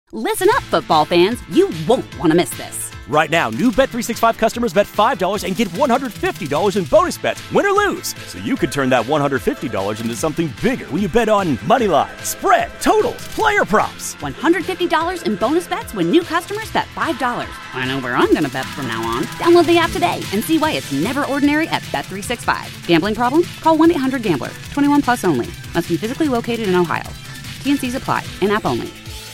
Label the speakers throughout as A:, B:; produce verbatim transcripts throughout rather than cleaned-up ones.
A: Listen up, football fans. You won't want to miss this.
B: Right now, new Bet three sixty-five customers bet five dollars and get one hundred fifty dollars in bonus bets, win or lose. So you could turn that one hundred fifty dollars into something bigger when you bet on money line, spread, totals, player props.
A: one hundred fifty dollars in bonus bets when new customers bet five dollars. I know where I'm going to bet from now on. Download the app today and see why it's never ordinary at Bet three sixty-five. Gambling problem? Call one eight hundred gambler. twenty-one plus only. Must be physically located in Ohio. T N Cs apply. In-app only.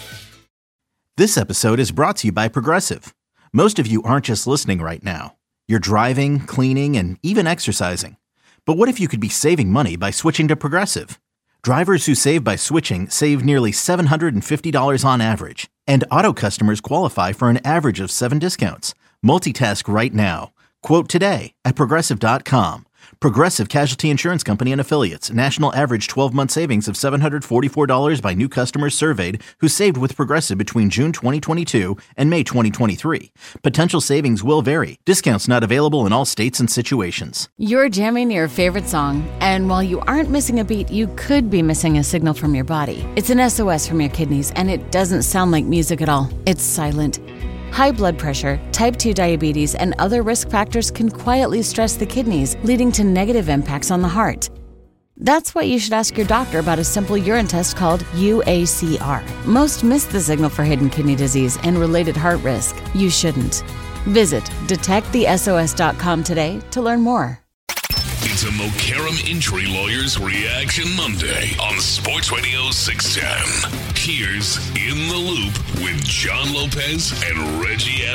C: This episode is brought to you by Progressive. Most of you aren't just listening right now. You're driving, cleaning, and even exercising. But what if you could be saving money by switching to Progressive? Drivers who save by switching save nearly seven hundred fifty dollars on average. And auto customers qualify for an average of seven discounts. Multitask right now. Quote today at Progressive dot com. Progressive Casualty Insurance Company and Affiliates. National average twelve-month savings of seven hundred forty-four dollars by new customers surveyed who saved with Progressive between June twenty twenty-two and May twenty twenty-three. Potential savings will vary. Discounts not available in all states and situations.
D: You're jamming your favorite song, and while you aren't missing a beat, you could be missing a signal from your body. It's an S O S from your kidneys, and it doesn't sound like music at all. It's silent. High blood pressure, type two diabetes, and other risk factors can quietly stress the kidneys, leading to negative impacts on the heart. That's why you should ask your doctor about a simple urine test called U A C R. Most miss the signal for hidden kidney disease and related heart risk. You shouldn't. Visit detect the S O S dot com today to learn more.
E: It's a Mokaram Injury Lawyers Reaction Monday on Sports Radio six ten. Here's In the Loop with John Lopez and Reggie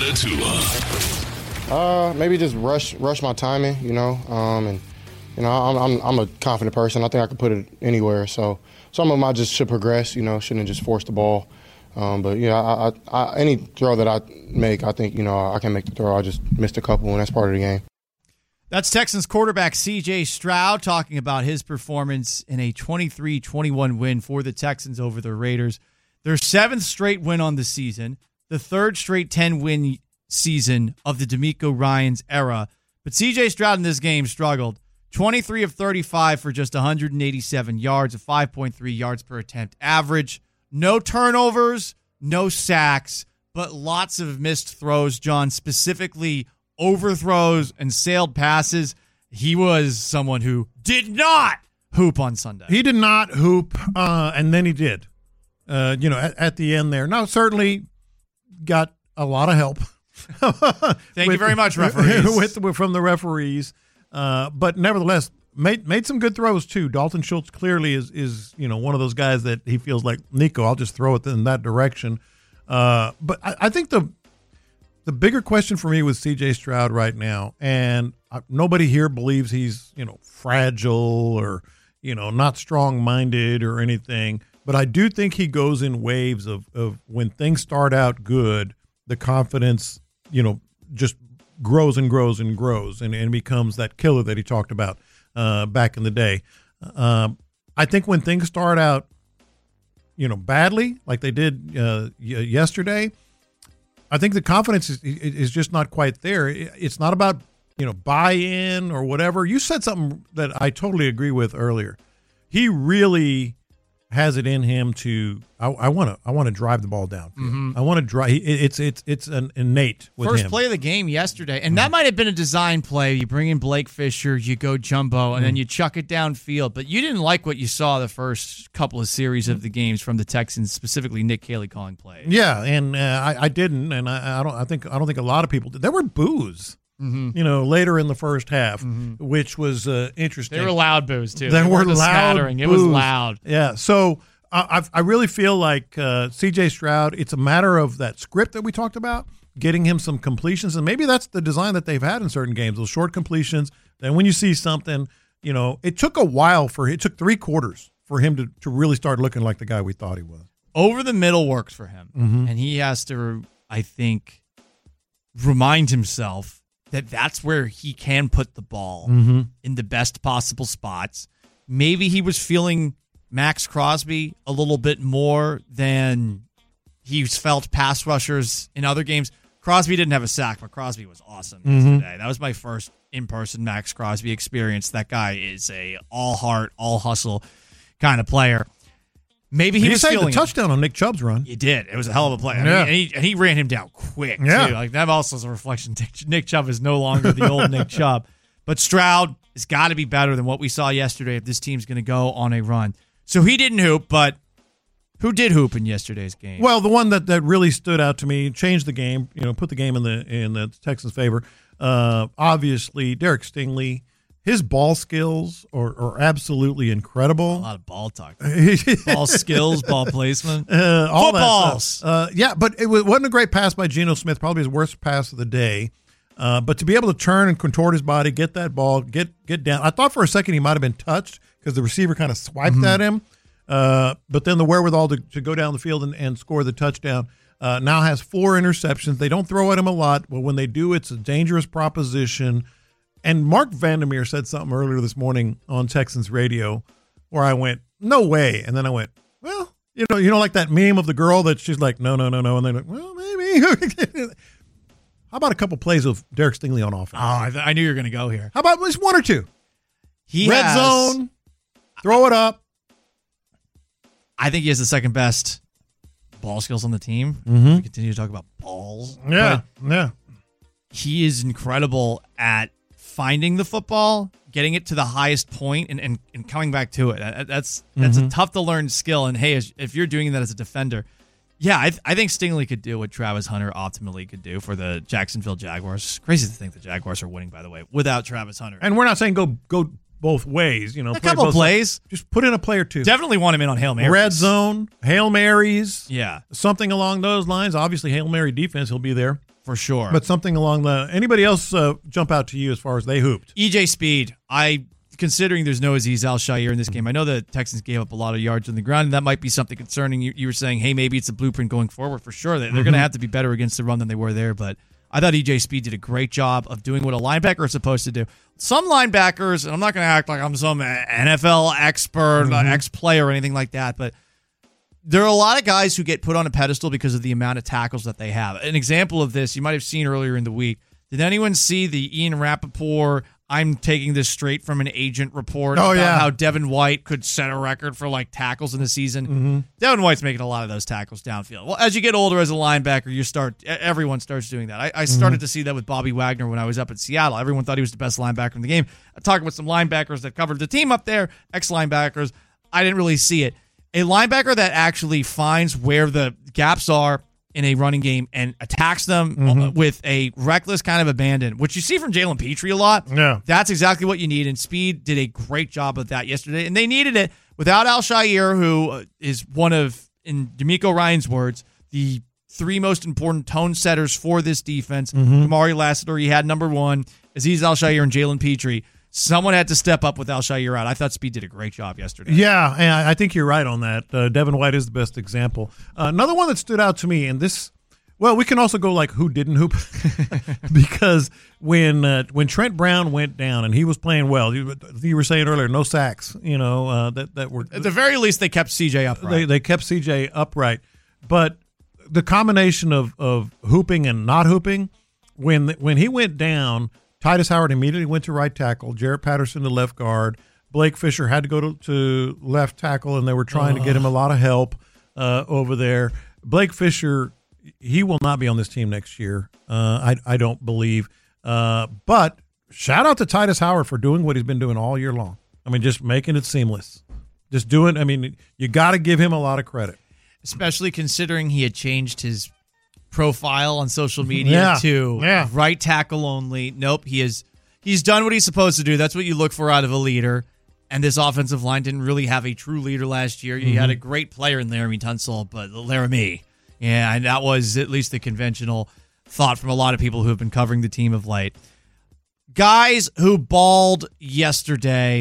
E: Atatula.
F: Uh, maybe just rush rush my timing, you know. Um, and you know, I'm I'm I'm a confident person. I think I can put it anywhere. So some of them I just should progress, you know, shouldn't just force the ball. Um, but yeah, I, I, I, any throw that I make, I think you know I can make the throw. I just missed a couple, and that's part of the game.
G: That's Texans quarterback C J Stroud talking about his performance in a twenty-three twenty-one win for the Texans over the Raiders. Their seventh straight win on the season, the third straight ten-win season of the DeMeco Ryans era. But C J Stroud in this game struggled. twenty-three of thirty-five for just one hundred eighty-seven yards, a five point three yards per attempt average. No turnovers, no sacks, but lots of missed throws, John, specifically overthrows and sailed passes. He was someone who did not hoop on Sunday.
H: He did not hoop, uh, and then he did. Uh, you know, at, at the end there. Now, certainly got a lot of help.
G: Thank
H: with,
G: you very much, referees.
H: with, with, from the referees. Uh, but nevertheless, made made some good throws, too. Dalton Schultz clearly is, is you know, one of those guys that he feels like, Nico, I'll just throw it in that direction. Uh, but I, I think the The bigger question for me with C J Stroud right now, and nobody here believes he's, you know, fragile or, you know, not strong-minded or anything, but I do think he goes in waves of, of when things start out good, the confidence, you know, just grows and grows and grows and, and becomes that killer that he talked about uh, back in the day. Um, I think when things start out, you know, badly, like they did uh, yesterday, I think the confidence is, is just not quite there. It's not about, you know, buy-in or whatever. You said something that I totally agree with earlier. He really has it in him to. I want to. I want to drive the ball down. Mm-hmm. I want to drive. It's it's it's an innate with
G: First
H: him.
G: play of the game yesterday, and that might have been a design play. You bring in Blake Fisher, you go jumbo, and mm-hmm. then you chuck it downfield. But you didn't like what you saw the first couple of series of the games from the Texans, specifically Nick Caley calling plays.
H: Yeah, and uh, I, I didn't, and I, I don't. I think I don't think a lot of people did. There were boos. Mm-hmm. You know, later in the first half, mm-hmm. which was uh, interesting.
G: There were loud boos too.
H: There
G: they
H: were loud
G: scattering.
H: boos.
G: It was loud.
H: Yeah. So I, I really feel like uh, C J Stroud. It's a matter of that script that we talked about, getting him some completions, and maybe that's the design that they've had in certain games. Those short completions. Then when you see something, you know, it took a while for it took three quarters for him to to really start looking like the guy we thought he was.
G: Over the middle works for him, mm-hmm. and he has to, I think, remind himself that that's where he can put the ball mm-hmm. in the best possible spots. Maybe he was feeling Max Crosby a little bit more than he's felt pass rushers in other games. Crosby didn't have a sack, but Crosby was awesome mm-hmm. yesterday. That was my first in-person Max Crosby experience. That guy is a all-heart, all-hustle kind of player. Maybe he,
H: he
G: was
H: saved
G: feeling
H: a touchdown on Nick Chubb's run.
G: He did. It was a hell of a play. I
H: Yeah.
G: mean, and, he, and he ran him down quick,
H: Yeah.
G: too. Like, that also is a reflection. Nick Chubb is no longer the old Nick Chubb. But Stroud has got to be better than what we saw yesterday if this team's going to go on a run. So he didn't hoop, but who did hoop in yesterday's game?
H: Well, the one that, that really stood out to me, changed the game, you know, put the game in the in the Texans' favor. Uh, obviously, Derek Stingley, his ball skills are, are absolutely incredible.
G: A lot of ball talk. Ball skills, ball placement.
H: Uh, all
G: Footballs.
H: That uh, yeah, but it was, wasn't a great pass by Geno Smith, probably his worst pass of the day. Uh, but to be able to turn and contort his body, get that ball, get get down. I thought for a second he might have been touched because the receiver kind of swiped
G: Mm-hmm.
H: at him. Uh, but then the wherewithal to, to go down the field and, and score the touchdown. Uh, now has four interceptions. They don't throw at him a lot, but when they do, it's a dangerous proposition. And Mark Vandermeer said something earlier this morning on Texans radio where I went, no way. And then I went, well, you know, you know, like that meme of the girl that she's like, no, no, no, no. And then, well, maybe. How about a couple plays of Derek Stingley on offense?
G: Oh, I, th- I knew you were going to go here.
H: How about at least one or two?
G: He
H: Red
G: has,
H: zone, throw it up.
G: I think he has the second best ball skills on the team.
H: Mm-hmm.
G: We continue to talk about balls.
H: Yeah,
G: But
H: yeah.
G: he is incredible at finding the football, getting it to the highest point, and, and, and coming back to it. That- That's that's
H: Mm-hmm.
G: a tough to learn skill. And hey, as- if you're doing that as a defender, yeah, I, th- I think Stingley could do what Travis Hunter optimally could do for the Jacksonville Jaguars. Crazy to think the Jaguars are winning, by the way, without Travis Hunter.
H: And we're not saying go go both ways. You know,
G: A
H: play
G: couple
H: both
G: plays.
H: sides. Just put in a play or two.
G: Definitely want him in on Hail Marys.
H: Red zone, Hail Marys,
G: Yeah,
H: something along those lines. Obviously, Hail Mary defense, he'll be there.
G: for sure.
H: But something along the. Anybody else uh, jump out to you as far as they hooped?
G: E J Speed, I considering there's no Azeez Al-Shaair in this game, I know the Texans gave up a lot of yards on the ground, and that might be something concerning. You, you were saying, hey, maybe it's a blueprint going forward for sure. They're mm-hmm. going to have to be better against the run than they were there, but I thought E J Speed did a great job of doing what a linebacker is supposed to do. Some linebackers, and I'm not going to act like I'm some N F L expert, mm-hmm. uh, ex-player or anything like that, but there are a lot of guys who get put on a pedestal because of the amount of tackles that they have. An example of this, you might have seen earlier in the week. Did anyone see the Ian Rappaport, I'm taking this straight from an agent report
H: oh,
G: about
H: yeah.
G: how Devin White could set a record for like tackles in the season?
H: Mm-hmm.
G: Devin White's making a lot of those tackles downfield. Well, as you get older as a linebacker, you start everyone starts doing that. I, I started mm-hmm. to see that with Bobby Wagner when I was up at Seattle. Everyone thought he was the best linebacker in the game. I'm talking with some linebackers that covered the team up there, ex-linebackers. I didn't really see it. A linebacker that actually finds where the gaps are in a running game and attacks them mm-hmm. with a reckless kind of abandon, which you see from Jalen Petrie a lot.
H: Yeah.
G: That's exactly what you need, and Speed did a great job of that yesterday, and they needed it without Al-Shaair, who is one of, in D'Amico Ryan's words, the three most important tone setters for this defense.
H: Mm-hmm.
G: Kamari Lassiter, he had number one, Azeez Al-Shaair and Jalen Petrie. Someone had to step up with Al-Shaair out. I thought Speed did a great job yesterday.
H: Yeah, and I think you're right on that. Uh, Devin White is the best example. Uh, another one that stood out to me, and this, well, we can also go like who didn't hoop, because when uh, when Trent Brown went down and he was playing well, you, you were saying earlier, no sacks. You know uh, that that were
G: at the very least they kept C J upright.
H: They they kept C J upright, but the combination of of hooping and not hooping, when when he went down. Titus Howard immediately went to right tackle. Jarrett Patterson to left guard. Blake Fisher had to go to, to left tackle, and they were trying uh. to get him a lot of help uh, over there. Blake Fisher, he will not be on this team next year, uh, I, I don't believe. Uh, but shout out to Titus Howard for doing what he's been doing all year long. I mean, just making it seamless. Just doing, I mean, you got to give him a lot of credit.
G: Especially considering he had changed his profile on social media
H: yeah,
G: to
H: yeah.
G: right tackle only. Nope, he is he's done what he's supposed to do. That's what you look for out of a leader. And this offensive line didn't really have a true leader last year. You mm-hmm. had a great player in Laramie Tunsil, but Laramie. Yeah, and that was at least the conventional thought from a lot of people who have been covering the team of late. Guys who balled yesterday.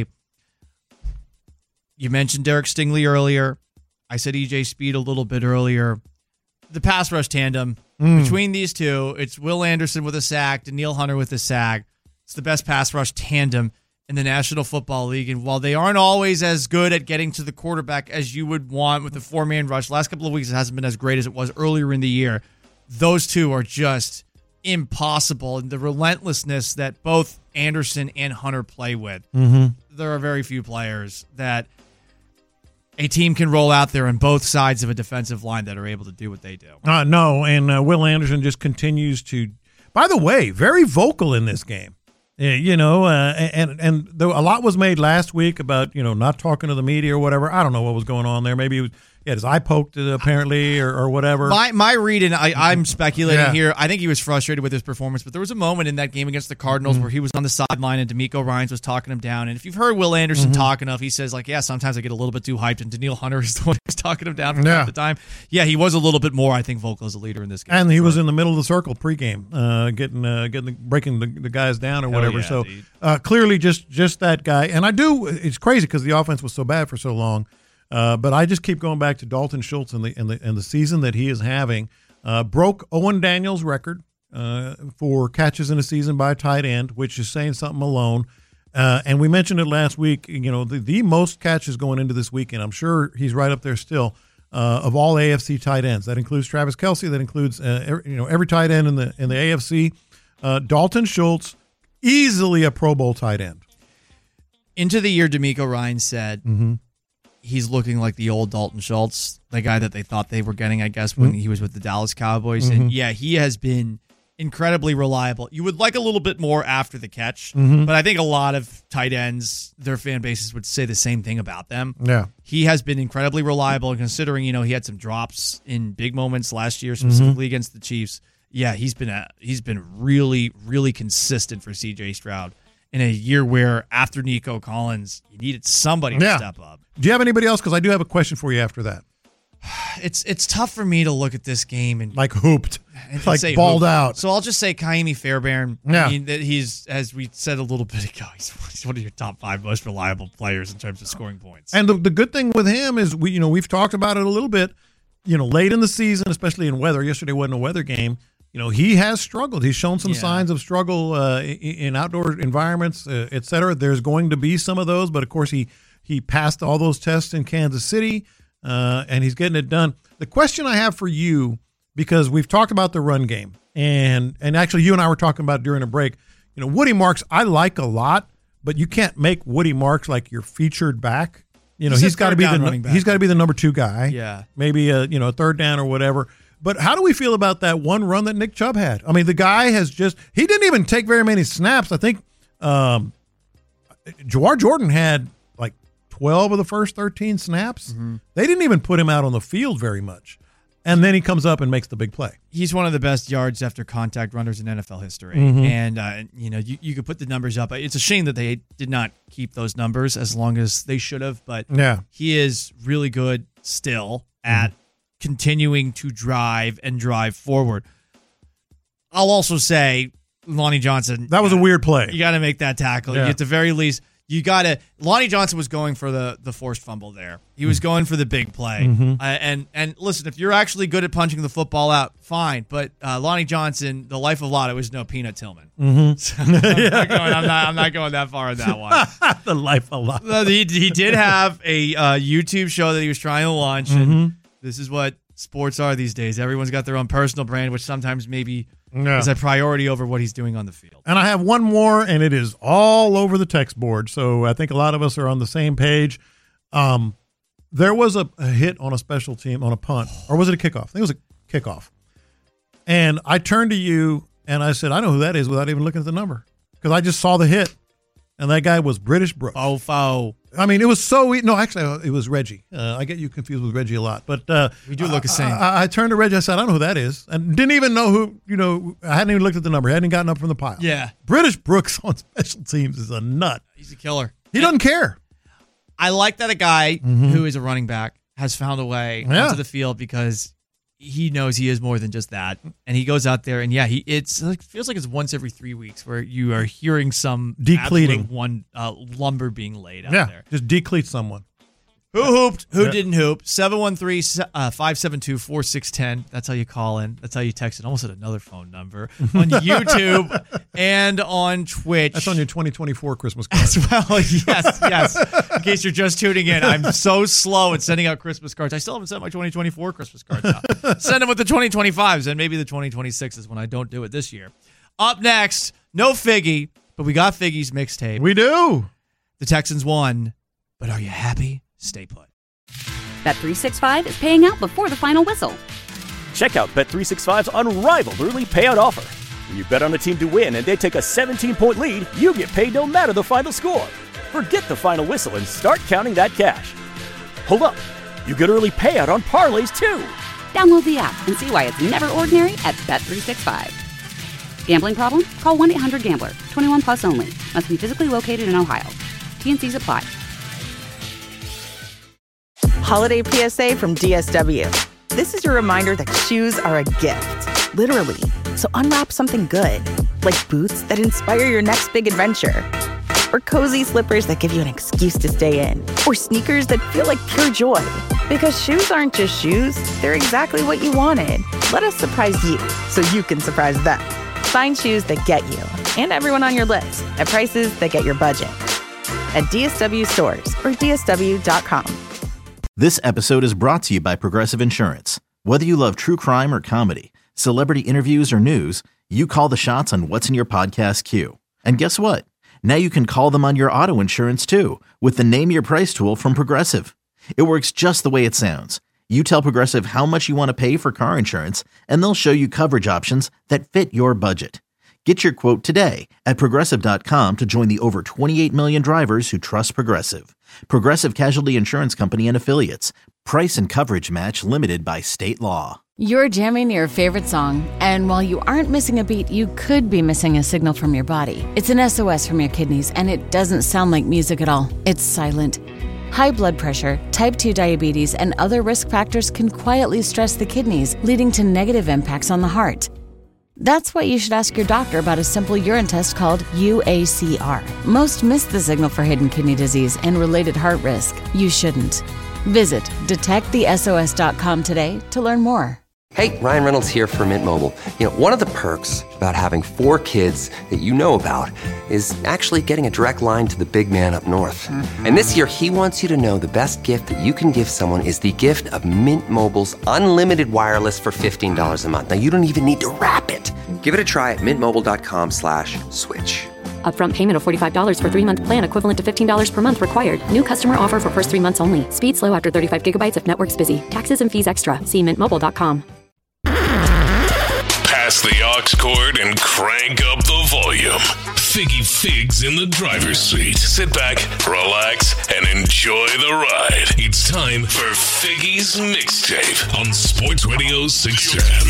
G: You mentioned Derek Stingley earlier. I said E J Speed a little bit earlier. The pass rush tandem mm. between these two, it's Will Anderson with a sack, Danielle Hunter with a sack. It's the best pass rush tandem in the National Football League. And while they aren't always as good at getting to the quarterback as you would want with the four-man rush, last couple of weeks it hasn't been as great as it was earlier in the year. Those two are just impossible. And the relentlessness that both Anderson and Hunter play with,
H: mm-hmm.
G: there are very few players that a team can roll out there on both sides of a defensive line that are able to do what they do.
H: Uh, no, and uh, Will Anderson just continues to, by the way, very vocal in this game. Uh, you know, uh, and and though a lot was made last week about, you know, not talking to the media or whatever. I don't know what was going on there. Maybe it was, he had his eye poked uh, apparently or, or whatever.
G: My my read, and I, I'm speculating
H: Yeah.
G: here, I think he was frustrated with his performance, but there was a moment in that game against the Cardinals
H: Mm-hmm.
G: where he was on the sideline and D'Amico Ryans was talking him down. And if you've heard Will Anderson
H: Mm-hmm.
G: talk enough, he says, like, yeah, sometimes I get a little bit too hyped, and Daniil Hunter is the one who's talking him down from
H: Yeah.
G: time to time. Yeah, he was a little bit more, I think, vocal as a leader in this game.
H: And he was in the middle of the circle pregame, uh, getting, uh, getting, the, breaking the, the guys down or
G: Hell
H: whatever.
G: yeah,
H: so
G: dude.
H: uh, clearly, just just that guy. And I do. It's crazy because the offense was so bad for so long. Uh, but I just keep going back to Dalton Schultz and the and the and the season that he is having. Uh, broke Owen Daniels' record uh, for catches in a season by a tight end, which is saying something alone. Uh, and we mentioned it last week. You know, the, the most catches going into this weekend. I'm sure he's right up there still. Uh, of all A F C tight ends, that includes Travis Kelce. That includes uh, every, you know every tight end in the in the A F C. Uh, Dalton Schultz, easily a Pro Bowl tight end.
G: Into the year, D'Amico Ryans said
H: Mm-hmm.
G: he's looking like the old Dalton Schultz, the guy that they thought they were getting, I guess, when
H: Mm-hmm.
G: he was with the Dallas Cowboys. And yeah, he has been incredibly reliable. You would like a little bit more after the catch,
H: Mm-hmm.
G: but I think a lot of tight ends, their fan bases would say the same thing about them.
H: Yeah.
G: He has been incredibly reliable, and considering, you know, he had some drops in big moments last year, specifically
H: Mm-hmm.
G: against the Chiefs. Yeah, he's been a, he's been really, really consistent for C J Stroud in a year where after Nico Collins, you needed somebody to
H: Yeah.
G: step up.
H: Do you have anybody else? Because I do have a question for you after that.
G: It's it's tough for me to look at this game and
H: Like hooped,
G: and
H: like
G: say
H: balled
G: who.
H: out.
G: So I'll just say Kaimi Fairbairn.
H: Yeah.
G: I mean, that he's, as we said a little bit ago, he's he's one of your top five most reliable players in terms of scoring points.
H: And the, the good thing with him is we, you know, we've talked about it a little bit. You know, late in the season, especially in weather. Yesterday wasn't a weather game. You know, he has struggled. He's shown some
G: Yeah.
H: signs of struggle uh, in, in outdoor environments, uh, et cetera. There's going to be some of those, but of course he he passed all those tests in Kansas City, uh, and he's getting it done. The question I have for you, because we've talked about the run game, and and actually you and I were talking about during a break. You know, Woody Marks I like a lot, but you can't make Woody Marks like your featured back. You know,
G: He's a
H: he's got to
G: third
H: be
G: down
H: the
G: running back.
H: he's got to be the number two guy.
G: Yeah.
H: maybe a you know a third down or whatever. But how do we feel about that one run that Nick Chubb had? I mean, the guy has just he didn't even take very many snaps. I think um, Jawar Jordan had like twelve of the first thirteen snaps.
G: Mm-hmm.
H: They didn't even put him out on the field very much. And then he comes up and makes the big play.
G: He's one of the best yards after contact runners in N F L history.
H: Mm-hmm.
G: And, uh, you know, you, you could put the numbers up. It's a shame that they did not keep those numbers as long as they should have. But
H: Yeah.
G: he is really good still at continuing to drive and drive forward. I'll also say, Lonnie Johnson.
H: That was a weird play.
G: You got to make that tackle.
H: Yeah.
G: You, at the very least, you got to. Lonnie Johnson was going for the the forced fumble there. He was going for the big play.
H: Mm-hmm.
G: Uh, and and listen, if you're actually good at punching the football out, fine. But uh, Lonnie Johnson, the life of Lotto, is no Peanut Tillman. Mm-hmm. So I'm, not going, I'm not. I'm not going that far on that one.
H: The life a lot.
G: Uh, he, he did have a uh, YouTube show that he was trying to launch, and
H: Mm-hmm.
G: this is what sports are these days. Everyone's got their own personal brand, which sometimes maybe
H: Yeah.
G: is a priority over what he's doing on the field.
H: And I have one more, and it is all over the text board. So I think a lot of us are on the same page. Um, there was a, a hit on a special team on a punt, or was it a kickoff? I think it was a kickoff. And I turned to you and I said, I know who that is without even looking at the number because I just saw the hit. And that guy was British Brooks.
G: Oh, foe.
H: I mean, it was so e- – no, actually, it was Reggie. Uh, I get you confused with Reggie a lot. But uh,
G: We do look the same.
H: I, I turned to Reggie. I said, I don't know who that is. And didn't even know who – you know, I hadn't even looked at the number. Hadn't gotten up from the pile.
G: Yeah.
H: British Brooks on special teams is a nut.
G: He's a killer.
H: He doesn't care.
G: I like that a guy who is a running back has found a way
H: Yeah.
G: onto the field because he knows he is more than just that, and he goes out there and yeah, he it's like feels like it's once every three weeks where you are hearing some
H: Decleating.
G: absolute one uh, lumber being laid out
H: Yeah,
G: there.
H: just decleat someone.
G: Who hooped? Who
H: Yeah.
G: didn't hoop? seven one three, five seven two, four six one zero. That's how you call in. That's how you text it. Almost at another phone number on YouTube and on Twitch.
H: That's on your twenty twenty-four Christmas card.
G: As well, yes, yes. In case you're just tuning in, I'm so slow at sending out Christmas cards. I still haven't sent my twenty twenty-four Christmas cards out. Send them with the twenty twenty-fives, and maybe the twenty twenty-sixes when I don't do it this year. Up next, no Figgy, but we got Figgy's mixtape.
H: We do.
G: The Texans won, but are you happy? Stay put.
A: Bet three sixty-five is paying out before the final whistle.
B: Check out Bet three sixty-five's unrivaled early payout offer. When you bet on a team to win and they take a seventeen-point lead, you get paid no matter the final score. Forget the final whistle and start counting that cash. Hold up. You get early payout on parlays, too.
A: Download the app and see why it's never ordinary at Bet three sixty-five. Gambling problem? Call one eight hundred gambler. twenty-one plus only. Must be physically located in Ohio. T N Cs apply.
I: Holiday P S A from D S W. This is your reminder that shoes are a gift, literally. So unwrap something good, like boots that inspire your next big adventure, or cozy slippers that give you an excuse to stay in, or sneakers that feel like pure joy. Because shoes aren't just shoes, they're exactly what you wanted. Let us surprise you so you can surprise them. Find shoes that get you and everyone on your list at prices that get your budget at D S W stores or D S W dot com.
C: This episode is brought to you by Progressive Insurance. Whether you love true crime or comedy, celebrity interviews or news, you call the shots on what's in your podcast queue. And guess what? Now you can call them on your auto insurance too with the Name Your Price tool from Progressive. It works just the way it sounds. You tell Progressive how much you want to pay for car insurance, and they'll show you coverage options that fit your budget. Get your quote today at Progressive dot com to join the over twenty-eight million drivers who trust Progressive. Progressive Casualty Insurance Company and Affiliates. Price and coverage match limited by state law.
D: You're jamming your favorite song, and while you aren't missing a beat, you could be missing a signal from your body. It's an S O S from your kidneys, and it doesn't sound like music at all. It's silent. High blood pressure, type two diabetes, and other risk factors can quietly stress the kidneys, leading to negative impacts on the heart. That's why you should ask your doctor about a simple urine test called U A C R. Most miss the signal for hidden kidney disease and related heart risk. You shouldn't. Visit detect the S O S dot com today to learn more.
J: Hey, Ryan Reynolds here for Mint Mobile. You know, one of the perks about having four kids that you know about is actually getting a direct line to the big man up north. Mm-hmm. And this year, he wants you to know the best gift that you can give someone is the gift of Mint Mobile's unlimited wireless for fifteen dollars a month. Now, you don't even need to wrap it. Give it a try at mintmobile.com slash switch.
K: Upfront payment of forty-five dollars for three-month plan equivalent to fifteen dollars per month required. New customer offer for first three months only. Speed slow after thirty-five gigabytes if network's busy. Taxes and fees extra. See mint mobile dot com.
E: Pass the aux cord and crank up the volume. Figgy Figs in the driver's seat. Sit back, relax, and enjoy the ride. It's time for Figgy's Mixtape on Sports Radio six ten.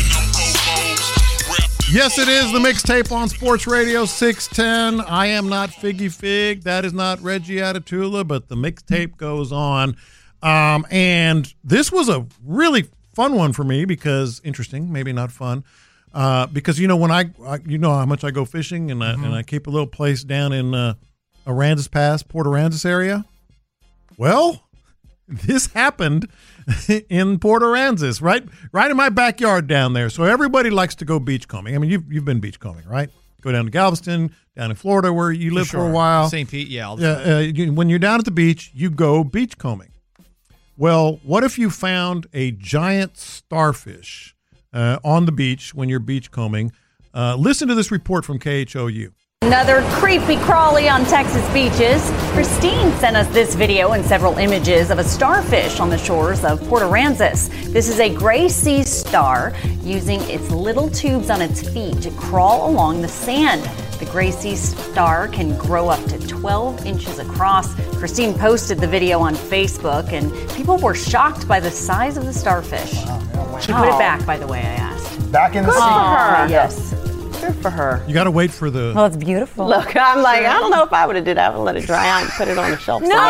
H: Yes, it is the mixtape on Sports Radio six ten. I am not Figgy Fig. That is not Reggie Atatula, but the mixtape goes on. Um, and this was a really fun one for me because, interesting, maybe not fun, uh, because, you know, when I, I, you know how much I go fishing, and I, mm-hmm. and I keep a little place down in uh, Aransas Pass, Port Aransas area. Well, this happened in Port Aransas, right, right in my backyard down there. So everybody likes to go beachcombing. I mean, you've you've been beachcombing, right? Go down to Galveston, down in Florida where you live for, sure. for a while.
G: Saint Pete, yeah.
H: Yeah. Uh, you, when you're down at the beach, you go beachcombing. Well, what if you found a giant starfish uh, on the beach when you're beachcombing? Uh, listen to this report from K H O U.
L: Another creepy crawly on Texas beaches. Christine sent us this video and several images of a starfish on the shores of Port Aransas. This is a gray sea star using its little tubes on its feet to crawl along the sand. The gray sea star can grow up to twelve inches across. Christine posted the video on Facebook, and people were shocked by the size of the starfish. Wow. She put it back, by the way, I asked.
M: Back in the sea.
L: Her. Yes. Good for her.
H: You got to wait for the...
N: Well, it's beautiful.
O: Look, I'm like, I don't know if I would have did that. I would let it dry out and put it on the shelf.
L: No!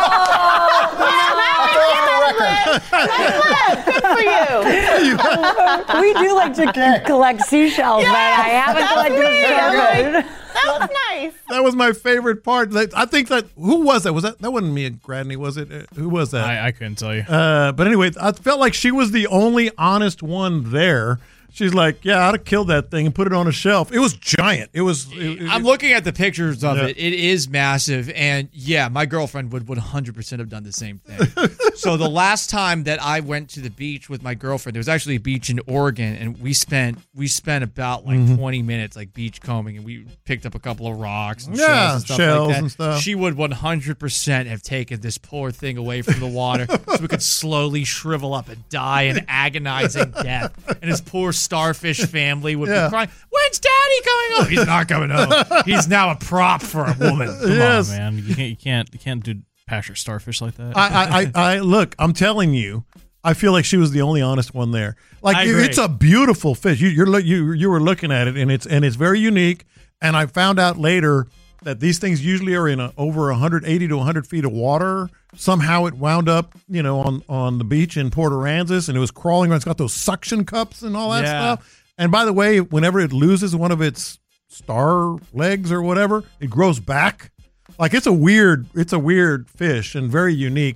L: Good for you.
N: We do like to okay. collect seashells, yes, but I haven't collected a starfish.
O: That was nice.
H: That was my favorite part. I think that, who was that? Was that, that wasn't me and Gradney, was it? Uh, who was that?
G: I, I couldn't tell you.
H: Uh, but anyway, I felt like she was the only honest one there. She's like, yeah, I'd have killed that thing and put it on a shelf. It was giant. It was. It, it,
G: I'm looking at the pictures of
H: Yeah.
G: it. It is massive. And yeah, my girlfriend would one hundred percent have done the same thing. So the last time that I went to the beach with my girlfriend, there was actually a beach in Oregon, and we spent we spent about like
H: Mhm.
G: twenty minutes like beach combing, and we picked up a couple of rocks and
H: Yeah,
G: shells and stuff
H: shells
G: like that.
H: and stuff.
G: She would one hundred percent have taken this poor thing away from the water so we could slowly shrivel up and die an agonizing death. And his poor starfish family would
H: Yeah.
G: be crying, "When's Daddy coming home?" He's not coming home. He's now a prop for a woman.
M: Come
H: Yes.
M: on, man. You can't, you can't, you can't do pasture starfish like that.
H: I, I, I, I look. I'm telling you, I feel like she was the only honest one there. Like
M: I
H: it-
M: agree.
H: it's a beautiful fish. You, you're look- you you were looking at it, and it's and it's very unique. And I found out later that these things usually are in a, over one hundred eighty to one hundred feet of water. Somehow it wound up, you know, on on the beach in Port Aransas, and it was crawling around. It's got those suction cups and all that
G: Yeah.
H: stuff. And by the way, whenever it loses one of its star legs or whatever, it grows back. Like it's a weird, it's a weird fish and very unique.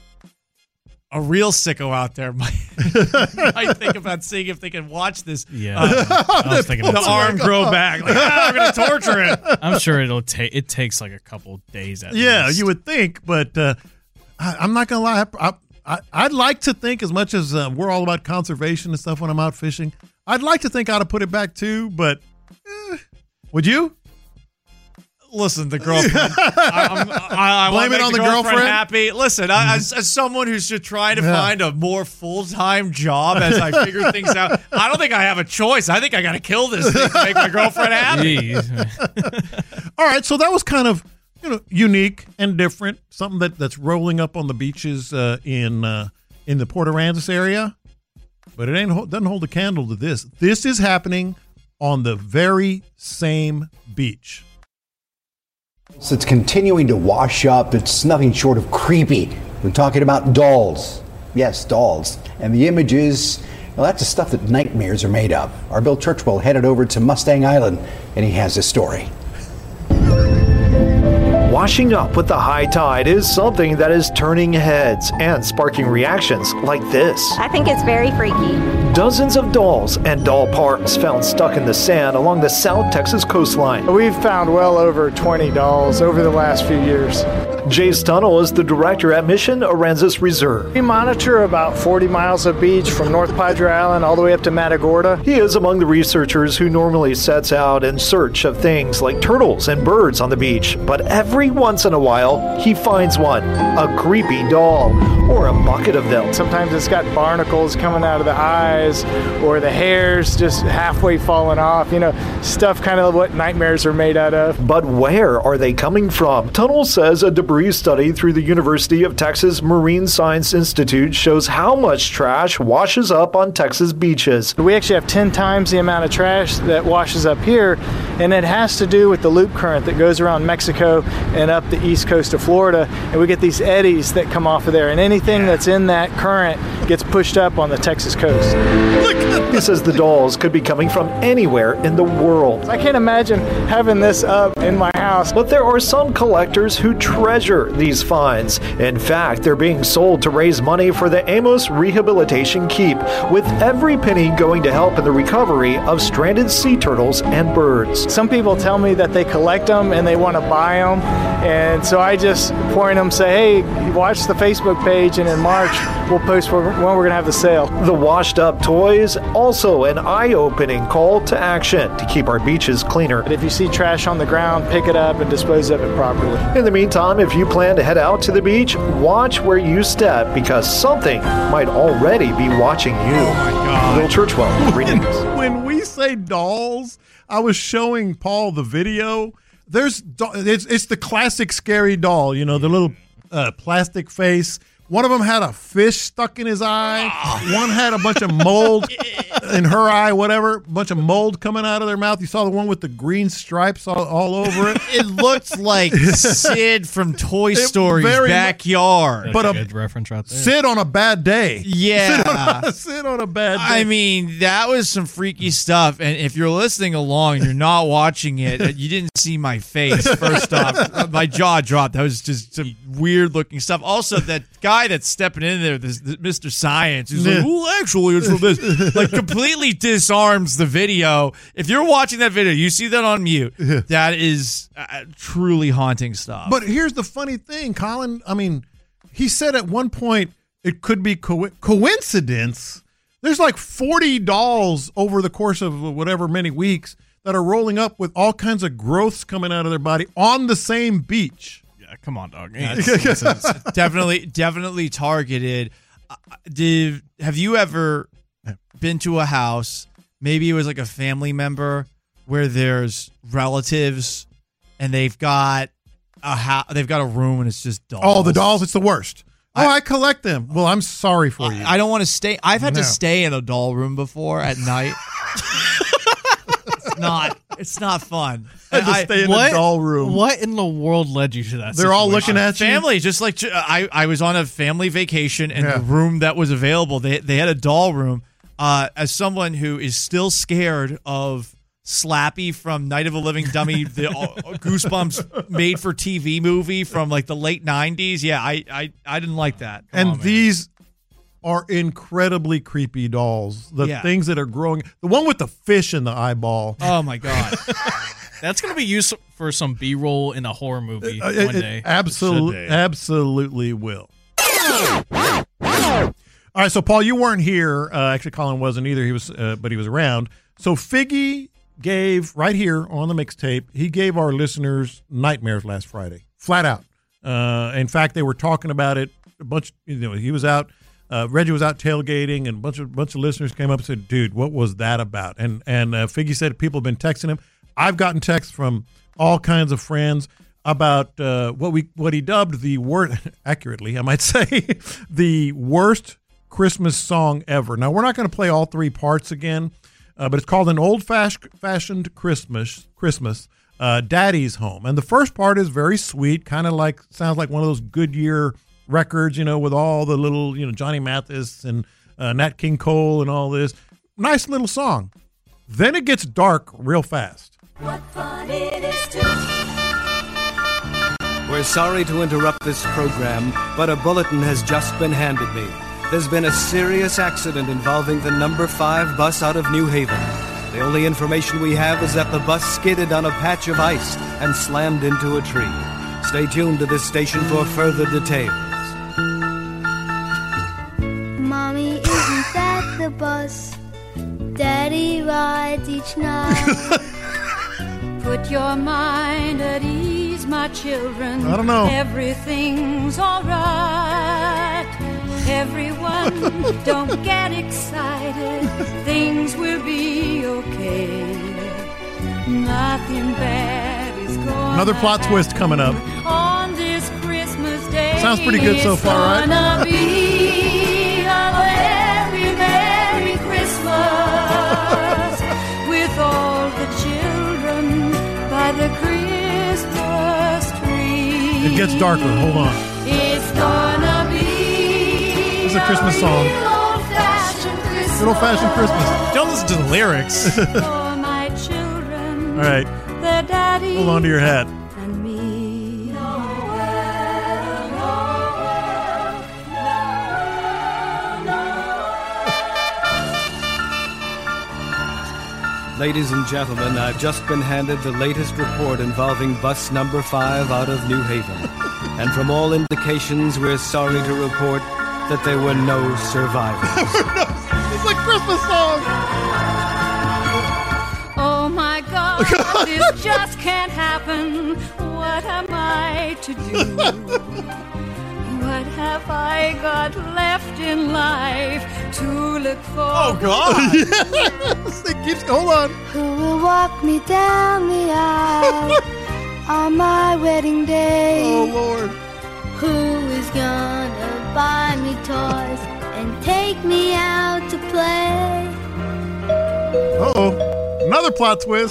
G: A real sicko out there might, might think about seeing if they can watch this.
M: Yeah,
G: uh,
M: I was thinking
G: the
M: about
G: arm
M: that.
G: grow back. Like, ah, I'm going to torture it.
M: I'm sure it'll take. It takes like a couple days. At
H: Yeah,
M: least.
H: you would think, but uh, I, I'm not gonna lie. I, I, I'd like to think, as much as uh, we're all about conservation and stuff when I'm out fishing, I'd like to think I'd have put it back too. But eh, would you?
G: Listen, the girlfriend. I, I'm, I, I
H: Blame
G: want to
H: it
G: make
H: on
G: the
H: the
G: girlfriend,
H: girlfriend?
G: happy. Listen, I, as, as someone who's just trying to
H: Yeah.
G: find a more full time job as I figure things out, I don't think I have a choice. I think I got to kill this thing to make my girlfriend happy.
H: All right, so that was kind of you know unique and different. Something that, that's rolling up on the beaches uh, in uh, in the Port Aransas area, but it ain't doesn't hold a candle to this. This is happening on the very same beach.
P: So it's continuing to wash up. It's nothing short of creepy. We're talking about dolls. Yes, dolls. And the images, well, that's the stuff that nightmares are made of. Our Bill Churchwell headed over to Mustang Island, and he has a story.
Q: Washing up with the high tide is something that is turning heads and sparking reactions like this.
R: I think it's very freaky.
Q: Dozens of dolls and doll parts found stuck in the sand along the South Texas coastline.
S: We've found well over twenty dolls over the last few years.
Q: Jace Tunnel is the director at Mission Aransas Reserve.
S: We monitor about forty miles of beach from North Padre Island all the way up to Matagorda.
Q: He is among the researchers who normally sets out in search of things like turtles and birds on the beach. But every once in a while, he finds one, a creepy doll, or a bucket of them.
S: Sometimes it's got barnacles coming out of the eyes, or the hair's just halfway falling off. You know, stuff kind of what nightmares are made out of.
Q: But where are they coming from? Tunnel says a debris study through the University of Texas Marine Science Institute shows how much trash washes up on Texas beaches.
S: We actually have ten times the amount of trash that washes up here, and it has to do with the loop current that goes around Mexico and up the east coast of Florida, and we get these eddies that come off of there, and anything that's in that current gets pushed up on the Texas coast.
Q: He says the dolls could be coming from anywhere in the world.
S: I can't imagine having this up in my house.
Q: But there are some collectors who treasure these finds. In fact, they're being sold to raise money for the Amos Rehabilitation Keep, with every penny going to help in the recovery of stranded sea turtles and birds.
S: Some people tell me that they collect them and they want to buy them, and so I just point them, say, hey, watch the Facebook page, and in March we'll post when we're going to have the sale.
Q: The washed up toys, also an eye-opening call to action to keep our beaches cleaner.
S: But if you see trash on the ground, pick it up and dispose of it properly.
Q: In the meantime, if you plan to head out to the beach, watch where you step, because something might already be watching you. Oh
H: my God.
Q: Will Churchwell, Green News.
H: When we say dolls, I was showing Paul the video. There's do- it's it's the classic scary doll, you know, the little uh, plastic face. One of them had a fish stuck in his eye. One had a bunch of mold in her eye, whatever. A bunch of mold coming out of their mouth. You saw the one with the green stripes all, all over it.
G: It looked like Sid from Toy Story's
H: very mu-
G: backyard.
H: But a
M: good reference right there.
H: Sid on a bad day.
G: Yeah.
H: Sid on a, Sid on a bad day.
G: I mean, that was some freaky stuff. And if you're listening along and you're not watching it, you didn't see my face. First off, my jaw dropped. That was just some weird looking stuff. Also, that guy guy that's stepping in there, this, this Mister Science, who's like, well, actually, it's from this. Like, completely disarms the video. If you're watching that video, you see that on mute. That is uh, truly haunting stuff.
H: But here's the funny thing, Colin. I mean, he said at one point it could be co- coincidence. There's like forty dolls over the course of whatever many weeks that are rolling up with all kinds of growths coming out of their body on the same beach.
M: Yeah, come on, dog.
G: It's, it's, it's definitely, definitely targeted. Uh, did have you ever been to a house? Maybe it was like a family member where there's relatives and they've got a house, they've got a room and it's just dolls.
H: Oh, the dolls! It's the worst. Oh, I, I collect them. Well, I'm sorry for you.
G: I, I don't want to stay. I've had
H: No.
G: to stay in a doll room before at night. It's not. It's not fun.
H: I had to
G: I-
H: stay in
M: what,
H: a doll room.
M: What in the world led you to that?
H: They're all
M: situation?
H: looking at you.
G: Family, just like I, I was on a family vacation, and
H: Yeah.
G: the room that was available, they they had a doll room. Uh, as someone who is still scared of Slappy from Night of a Living Dummy, the uh, Goosebumps made for T V movie from like the late nineties, yeah, I I, I didn't like that. Come
H: And
G: on, man.
H: these are incredibly creepy dolls. The
G: Yeah.
H: things that are growing. The one with the fish in the eyeball.
G: Oh my god.
M: That's going to be used for some B-roll in a horror movie
H: Uh,
M: one
H: it- it
M: day.
H: absolutely,
M: It should be.
H: absolutely will. All right, so Paul, you weren't here. Uh, actually, Colin wasn't either. He was, uh, but he was around. So Figgy gave right here on the mixtape. He gave our listeners nightmares last Friday, flat out. Uh, in fact, they were talking about it. A bunch, you know, he was out. Uh, Reggie was out tailgating, and a bunch of bunch of listeners came up and said, "Dude, what was that about?" And and uh, Figgy said people have been texting him. I've gotten texts from all kinds of friends about uh, what we what he dubbed the word accurately, I might say, the worst Christmas song ever. Now we're not going to play all three parts again, uh, but it's called An Old Fashioned Christmas. Christmas, uh, Daddy's Home, and the first part is very sweet, kind of like sounds like one of those Goodyear records, you know, with all the little, you know, Johnny Mathis and uh, Nat King Cole and all this. Nice little song. Then it gets dark real fast.
R: What fun it is to... We're sorry to interrupt this program, but a bulletin has just been handed me. There's been a serious accident involving the number five bus out of New Haven. The only information we have is that the bus skidded on a patch of ice and slammed into a tree. Stay tuned to this station for further details.
T: Mommy, isn't that the bus Daddy rides each night?
U: Put your mind at ease, my children.
H: I don't know.
U: Everything's all right. Everyone, don't get excited. Things will be okay. Nothing bad is going
H: Another plot twist coming up.
U: on this Christmas day.
H: Sounds pretty good so far, right?
U: It's gonna be a very Merry Christmas with all the children by the Christmas tree.
H: It gets darker. Hold on.
U: It's gonna be
H: This is a Christmas song.
U: old-fashioned Christmas.
H: Good old-fashioned Christmas.
G: Don't listen to the lyrics.
U: For my children,
H: All right.
U: their daddy
H: Hold on to your hat.
U: and me.
R: Ladies and gentlemen, I've just been handed the latest report involving bus number five out of New Haven. And from all indications, we're sorry to report that there were no survivors.
H: It's like Christmas song.
U: Oh my God, this just can't happen. What am I to do? What have I got left in life to look for?
H: Oh God! Yes, it keeps. Hold on.
T: Who will walk me down the aisle on my wedding day?
H: Oh Lord.
T: Who is gonna buy me toys and take me out to play?
H: Uh oh. Another plot twist.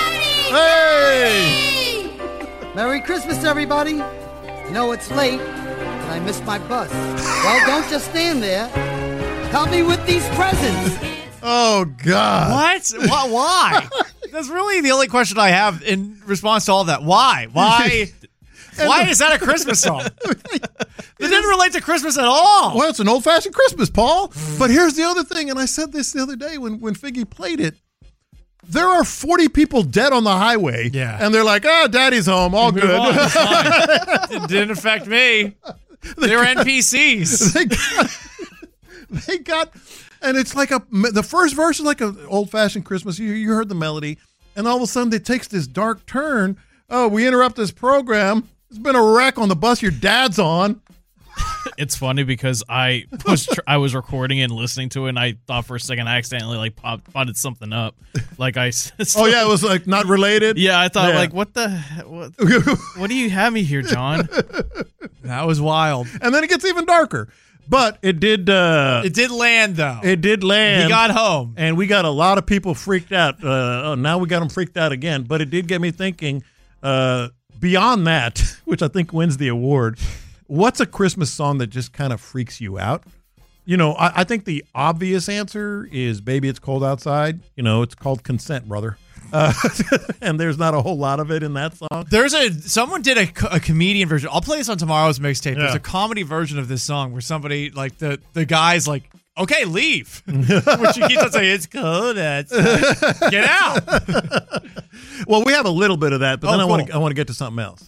H: Hey!
V: Merry Christmas, everybody. I know it's late, but I missed my bus. Well, don't just stand there. Help me with these presents.
H: Oh God.
G: What? Why? Why? That's really the only question I have in response to all that. Why? Why? Why is that a Christmas song? It didn't relate to Christmas at all.
H: Well, it's an old-fashioned Christmas, Paul. But here's the other thing, and I said this the other day when, when Figgy played it. There are forty people dead on the highway,
G: yeah.
H: and they're like, oh, daddy's home, all good.
G: On, it didn't affect me. They They're got, N P Cs.
H: They got, they got, and it's like a, the first verse is like an old-fashioned Christmas. You, you heard the melody, and all of a sudden it takes this dark turn. Oh, we interrupt this program. There's been a wreck on the bus your dad's on.
M: It's funny because I was tr- I was recording and listening to it, and I thought for a second I accidentally like popped potted something up. Like I. So,
H: oh yeah, it was like not related.
M: Yeah, I thought
H: yeah.
M: like what the what, what do you have me here, John?
G: That was wild.
H: And then it gets even darker. But it did. Uh,
G: it did land though.
H: It did land.
G: He got home,
H: and we got a lot of people freaked out. Uh, oh, now we got them freaked out again. But it did get me thinking. Uh, beyond that, which I think wins the award. What's a Christmas song that just kind of freaks you out? You know, I, I think the obvious answer is Baby It's Cold Outside. You know, it's called Consent, brother. Uh, and there's not a whole lot of it in that song.
G: There's a, someone did a, a comedian version. I'll play this on tomorrow's mixtape.
H: Yeah.
G: There's a comedy version of this song where somebody, like, the, the guy's like, okay, leave. Which he keeps on saying, it's cold outside. Get out.
H: Well, we have a little bit of that, but
G: oh,
H: then
G: cool.
H: I want to I want to get to something else.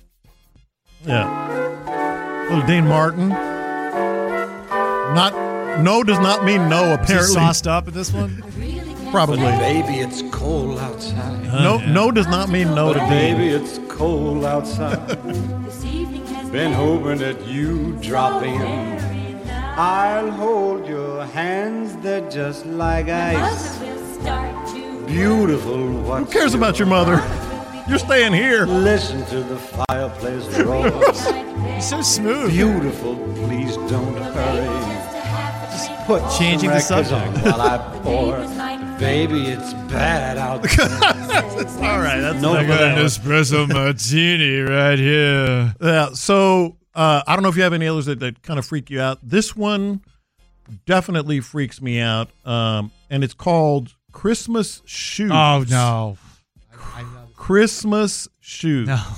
H: Yeah. Little Dean Martin. Not no does not mean no, apparently.
G: Is he sauced up in this one?
H: Probably.
B: But baby, it's cold outside.
H: No, yeah. no does not mean no
B: but
H: to
B: baby,
H: Dean.
B: It's cold outside. Been hoping that you drop in. I'll hold your hands, they're just like ice. Beautiful.
H: Who cares about your mother? You're staying here.
B: Listen to the fireplace roar.
G: He's so smooth.
B: Beautiful, please don't hurry. Just put
G: changing the subject
B: on while I pour. Baby, it's bad out there.
H: All right, that's
G: no I got an espresso martini right here.
H: Yeah. So uh, I don't know if you have any others that, that kind of freak you out. This one definitely freaks me out, um, and it's called Christmas Shoes.
G: Oh no.
H: Christmas Shoes.
G: No.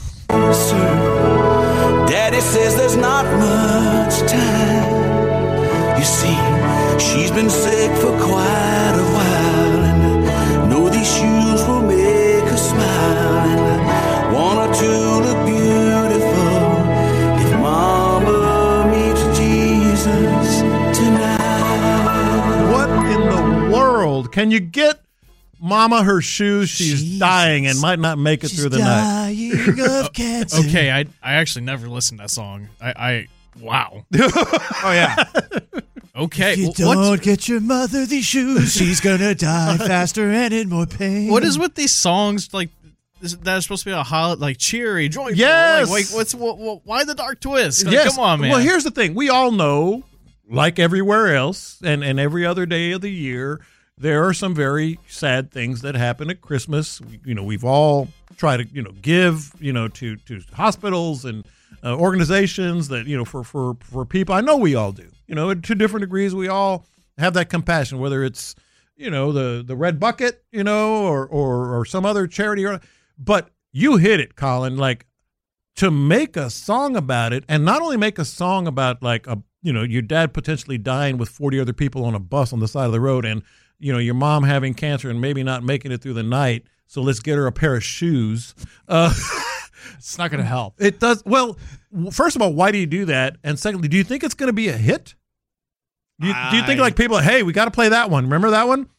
F: Daddy says there's not much time. You see, she's been sick for quite a while, and I know these shoes will make her smile, and I want her to look beautiful if Mama meets Jesus tonight.
H: What in the world? Can you get Mama her shoes? She's Jesus. dying and might not make it
G: She's
H: through the night.
G: Of cancer.
M: Okay, I I actually never listened to that song. I, I wow.
G: Oh yeah.
M: Okay.
G: If you
M: well,
G: don't
M: what's,
G: get your mother these shoes, she's gonna die faster and in more pain.
M: What is with these songs like this, that are supposed to be a holiday, like cheery, joyful?
H: Yes.
M: Like, like what's what, what, why the dark twist? Like,
H: Yes.
M: Come on, man.
H: Well, here's the thing. We all know, like everywhere else, and, and every other day of the year, there are some very sad things that happen at Christmas. You know, we've all tried to, you know, give, you know, to, to hospitals and uh, organizations that, you know, for, for, for people. I know we all do. You know, to different degrees, we all have that compassion, whether it's, you know, the, the Red Bucket, you know, or, or, or some other charity. Or, but you hit it, Colin, like to make a song about it, and not only make a song about like, a you know, your dad potentially dying with forty other people on a bus on the side of the road, and you know, your mom having cancer and maybe not making it through the night, so let's get her a pair of shoes. Uh,
G: it's not going to help.
H: It does. Well, first of all, why do you do that? And secondly, do you think it's going to be a hit? Do you, do you think like people, hey, we got to play that one. Remember that one?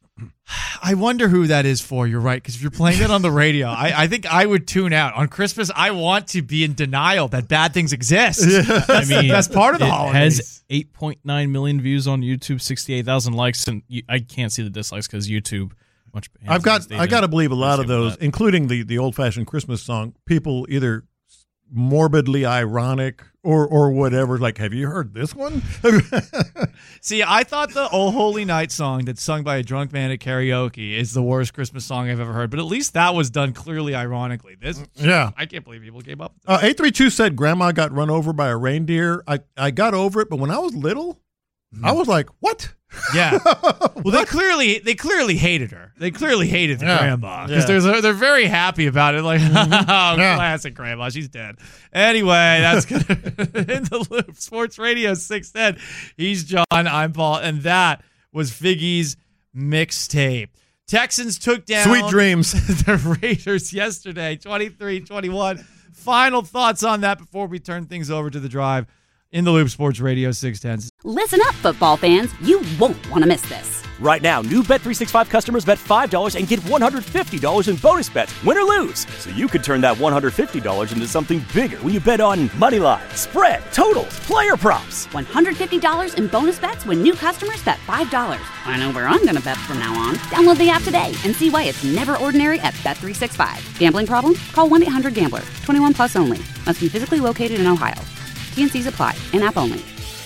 G: I wonder who that is for. You're right, because if you're playing it on the radio, I, I think I would tune out. On Christmas, I want to be in denial that bad things exist.
H: Yeah.
G: That's
M: I mean,
G: the best part of the
M: it
G: holidays.
M: has eight point nine million views on YouTube, sixty-eight thousand likes, and you, I can't see the dislikes because YouTube. Much
H: I've got. I got to believe a lot of those,
M: that.
H: including the the old fashioned Christmas song. People either morbidly ironic or or whatever. Like, have you heard this one?
G: See, I thought the "Oh Holy Night" song that's sung by a drunk man at karaoke is the worst Christmas song I've ever heard. But at least that was done clearly ironically. This,
H: yeah,
G: I can't believe people gave up.
H: Uh, eight three two said Grandma got run over by a reindeer. I I got over it, but when I was little, I was like, what?
G: Yeah. Well, they clearly they clearly hated her. They clearly hated the
H: Yeah.
G: grandma because
H: Yeah.
G: they're they're very happy about it. Like,
H: Mm-hmm.
G: oh, classic grandma, she's dead. Anyway, that's good. In the Loop Sports Radio six ten. He's John. I'm Paul, and that was Figgy's mixtape. Texans took down
H: Sweet dreams.
G: the Raiders yesterday, twenty-three twenty-one. Final thoughts on that before we turn things over to the drive in the Loop Sports Radio six ten.
A: Listen up, football fans. You won't want to miss this.
I: Right now, new Bet three sixty-five customers bet five dollars and get one hundred fifty dollars in bonus bets, win or lose. So you could turn that one hundred fifty dollars into something bigger when you bet on money line, spread, totals, player props.
A: one hundred fifty dollars in bonus bets when new customers bet five dollars. I know where I'm going to bet from now on. Download the app today and see why it's never ordinary at Bet three sixty-five. Gambling problem? Call one eight hundred gambler. twenty-one plus only. Must be physically located in Ohio. T and C's apply. In-app only.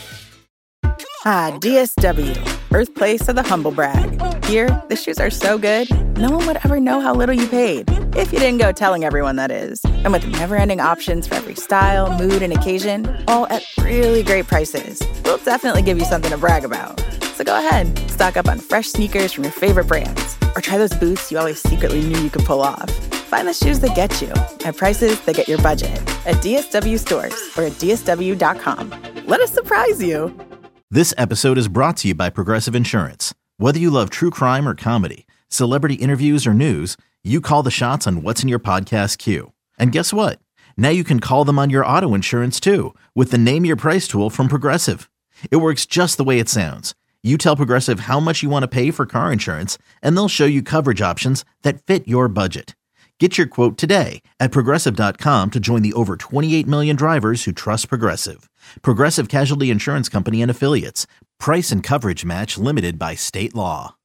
W: Ah, D S W, birthplace of the humble brag. Here, the shoes are so good, no one would ever know how little you paid. If you didn't go telling everyone, that is. And with never-ending options for every style, mood, and occasion, all at really great prices, we'll definitely give you something to brag about. So go ahead, stock up on fresh sneakers from your favorite brands, or try those boots you always secretly knew you could pull off. Find the shoes that get you at prices that get your budget at D S W stores or at D S W dot com. Let us surprise you.
C: This episode is brought to you by Progressive Insurance. Whether you love true crime or comedy, celebrity interviews or news, you call the shots on what's in your podcast queue. And guess what? Now you can call them on your auto insurance too with the Name Your Price tool from Progressive. It works just the way it sounds. You tell Progressive how much you want to pay for car insurance, and they'll show you coverage options that fit your budget. Get your quote today at Progressive dot com to join the over twenty-eight million drivers who trust Progressive. Progressive Casualty Insurance Company and Affiliates. Price and coverage match limited by state law.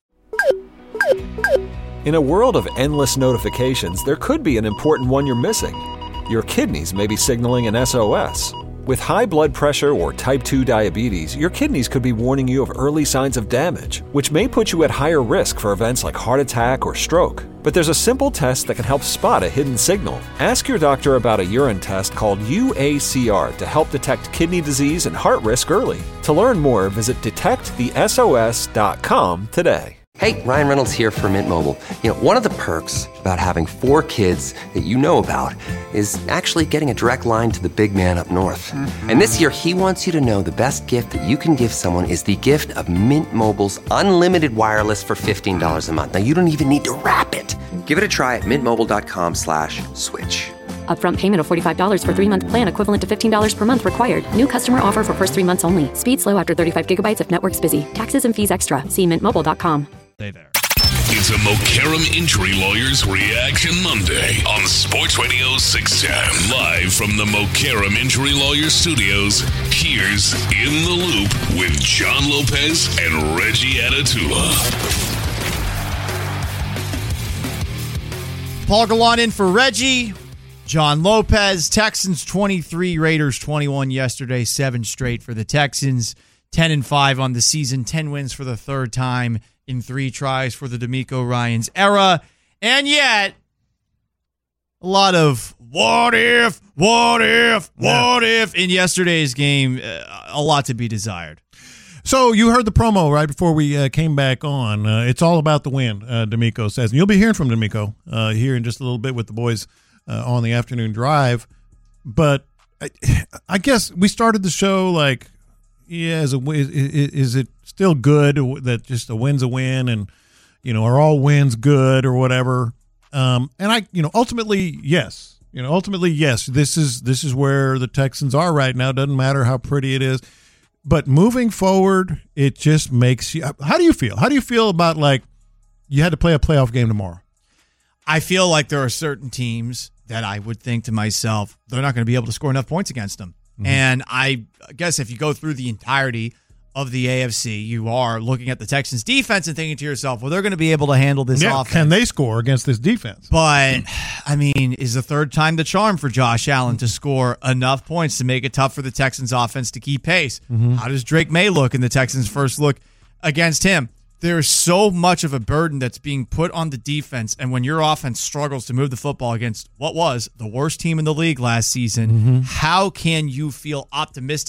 X: In a world of endless notifications, there could be an important one you're missing. Your kidneys may be signaling an S O S. With high blood pressure or type two diabetes, your kidneys could be warning you of early signs of damage, which may put you at higher risk for events like heart attack or stroke. But there's a simple test that can help spot a hidden signal. Ask your doctor about a urine test called U A C R to help detect kidney disease and heart risk early. To learn more, visit detect the S O S dot com today.
J: Hey, Ryan Reynolds here for Mint Mobile. You know, one of the perks about having four kids that you know about is actually getting a direct line to the big man up north. Mm-hmm. And this year, he wants you to know the best gift that you can give someone is the gift of Mint Mobile's unlimited wireless for fifteen dollars a month. Now, you don't even need to wrap it. Give it a try at mintmobile.com slash switch.
K: Upfront payment of forty-five dollars for three-month plan equivalent to fifteen dollars per month required. New customer offer for first three months only. Speed slow after thirty-five gigabytes if network's busy. Taxes and fees extra. See mint mobile dot com.
G: Stay there.
E: It's a Mokaram Injury Lawyers Reaction Monday on Sports Radio six ten. Live from the Mokaram Injury Lawyers Studios, here's In the Loop with John Lopez and Reggie Atatula.
G: Paul Gallant in for Reggie. John Lopez. Texans twenty-three, Raiders twenty-one yesterday. Seven straight for the Texans. ten and five on the season. ten wins for the third time in three tries for the DeMeco Ryans era. And yet, a lot of what if, what if, what if in yesterday's game. Uh, a lot to be desired.
H: So you heard the promo right before we uh, came back on. Uh, it's all about the win, uh, DeMeco says. And you'll be hearing from DeMeco uh, here in just a little bit with the boys uh, on the afternoon drive. But I, I guess we started the show like, yeah, is, a, is, is it still good that just a win's a win and, you know, are all wins good or whatever? Um, and I, you know, ultimately, yes. You know, ultimately, yes, this is this is where the Texans are right now. Doesn't matter how pretty it is. But moving forward, it just makes you – how do you feel? How do you feel about, like, you had to play a playoff game tomorrow?
G: I feel like there are certain teams that I would think to myself, they're not going to be able to score enough points against them. Mm-hmm. And I guess if you go through the entirety of the A F C, you are looking at the Texans defense and thinking to yourself, well, they're going to be able to handle this
H: yeah,
G: offense.
H: Can they score against this defense?
G: But, I mean, is the third time the charm for Josh Allen to score enough points to make it tough for the Texans offense to keep pace? Mm-hmm. How does Drake May look in the Texans' first look against him? There's so much of a burden that's being put on the defense, and when your offense struggles to move the football against what was the worst team in the league last season, mm-hmm. how can you feel optimistic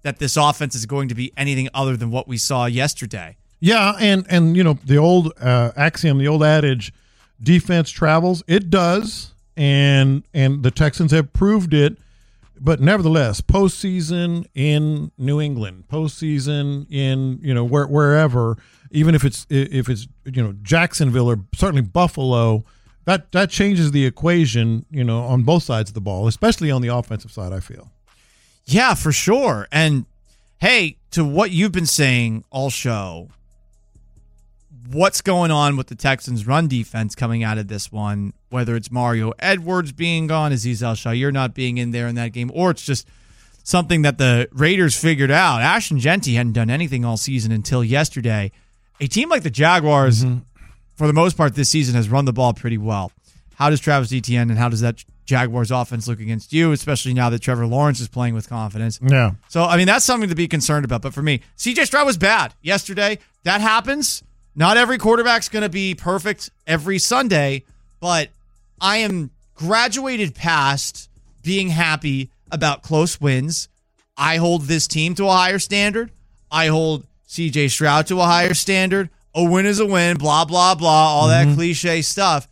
G: that this offense is going to be anything other than what we saw yesterday.
H: Yeah, and, and you know, the old uh, axiom, the old adage, defense travels. It does, and and the Texans have proved it. But nevertheless, postseason in New England, postseason in, you know, where, wherever, even if it's if it's you know Jacksonville or certainly Buffalo, that that changes the equation, you know, on both sides of the ball, especially on the offensive side, I feel.
G: Yeah, for sure. And hey, to what you've been saying all show, what's going on with the Texans' run defense coming out of this one, whether it's Mario Edwards being gone, Azeez Al-Shaair not being in there in that game, or it's just something that the Raiders figured out. Ashton Jeanty hadn't done anything all season until yesterday. A team like the Jaguars, mm-hmm. for the most part this season, has run the ball pretty well. How does Travis Etienne and how does that Jaguars offense look against you, especially now that Trevor Lawrence is playing with confidence?
H: Yeah.
G: So, I mean, that's something to be concerned about. But for me, C J Stroud was bad yesterday. That happens. Not every quarterback's going to be perfect every Sunday, but I am graduated past being happy about close wins. I hold this team to a higher standard. I hold C J Stroud to a higher standard. A win is a win, blah, blah, blah, all mm-hmm. that cliche stuff.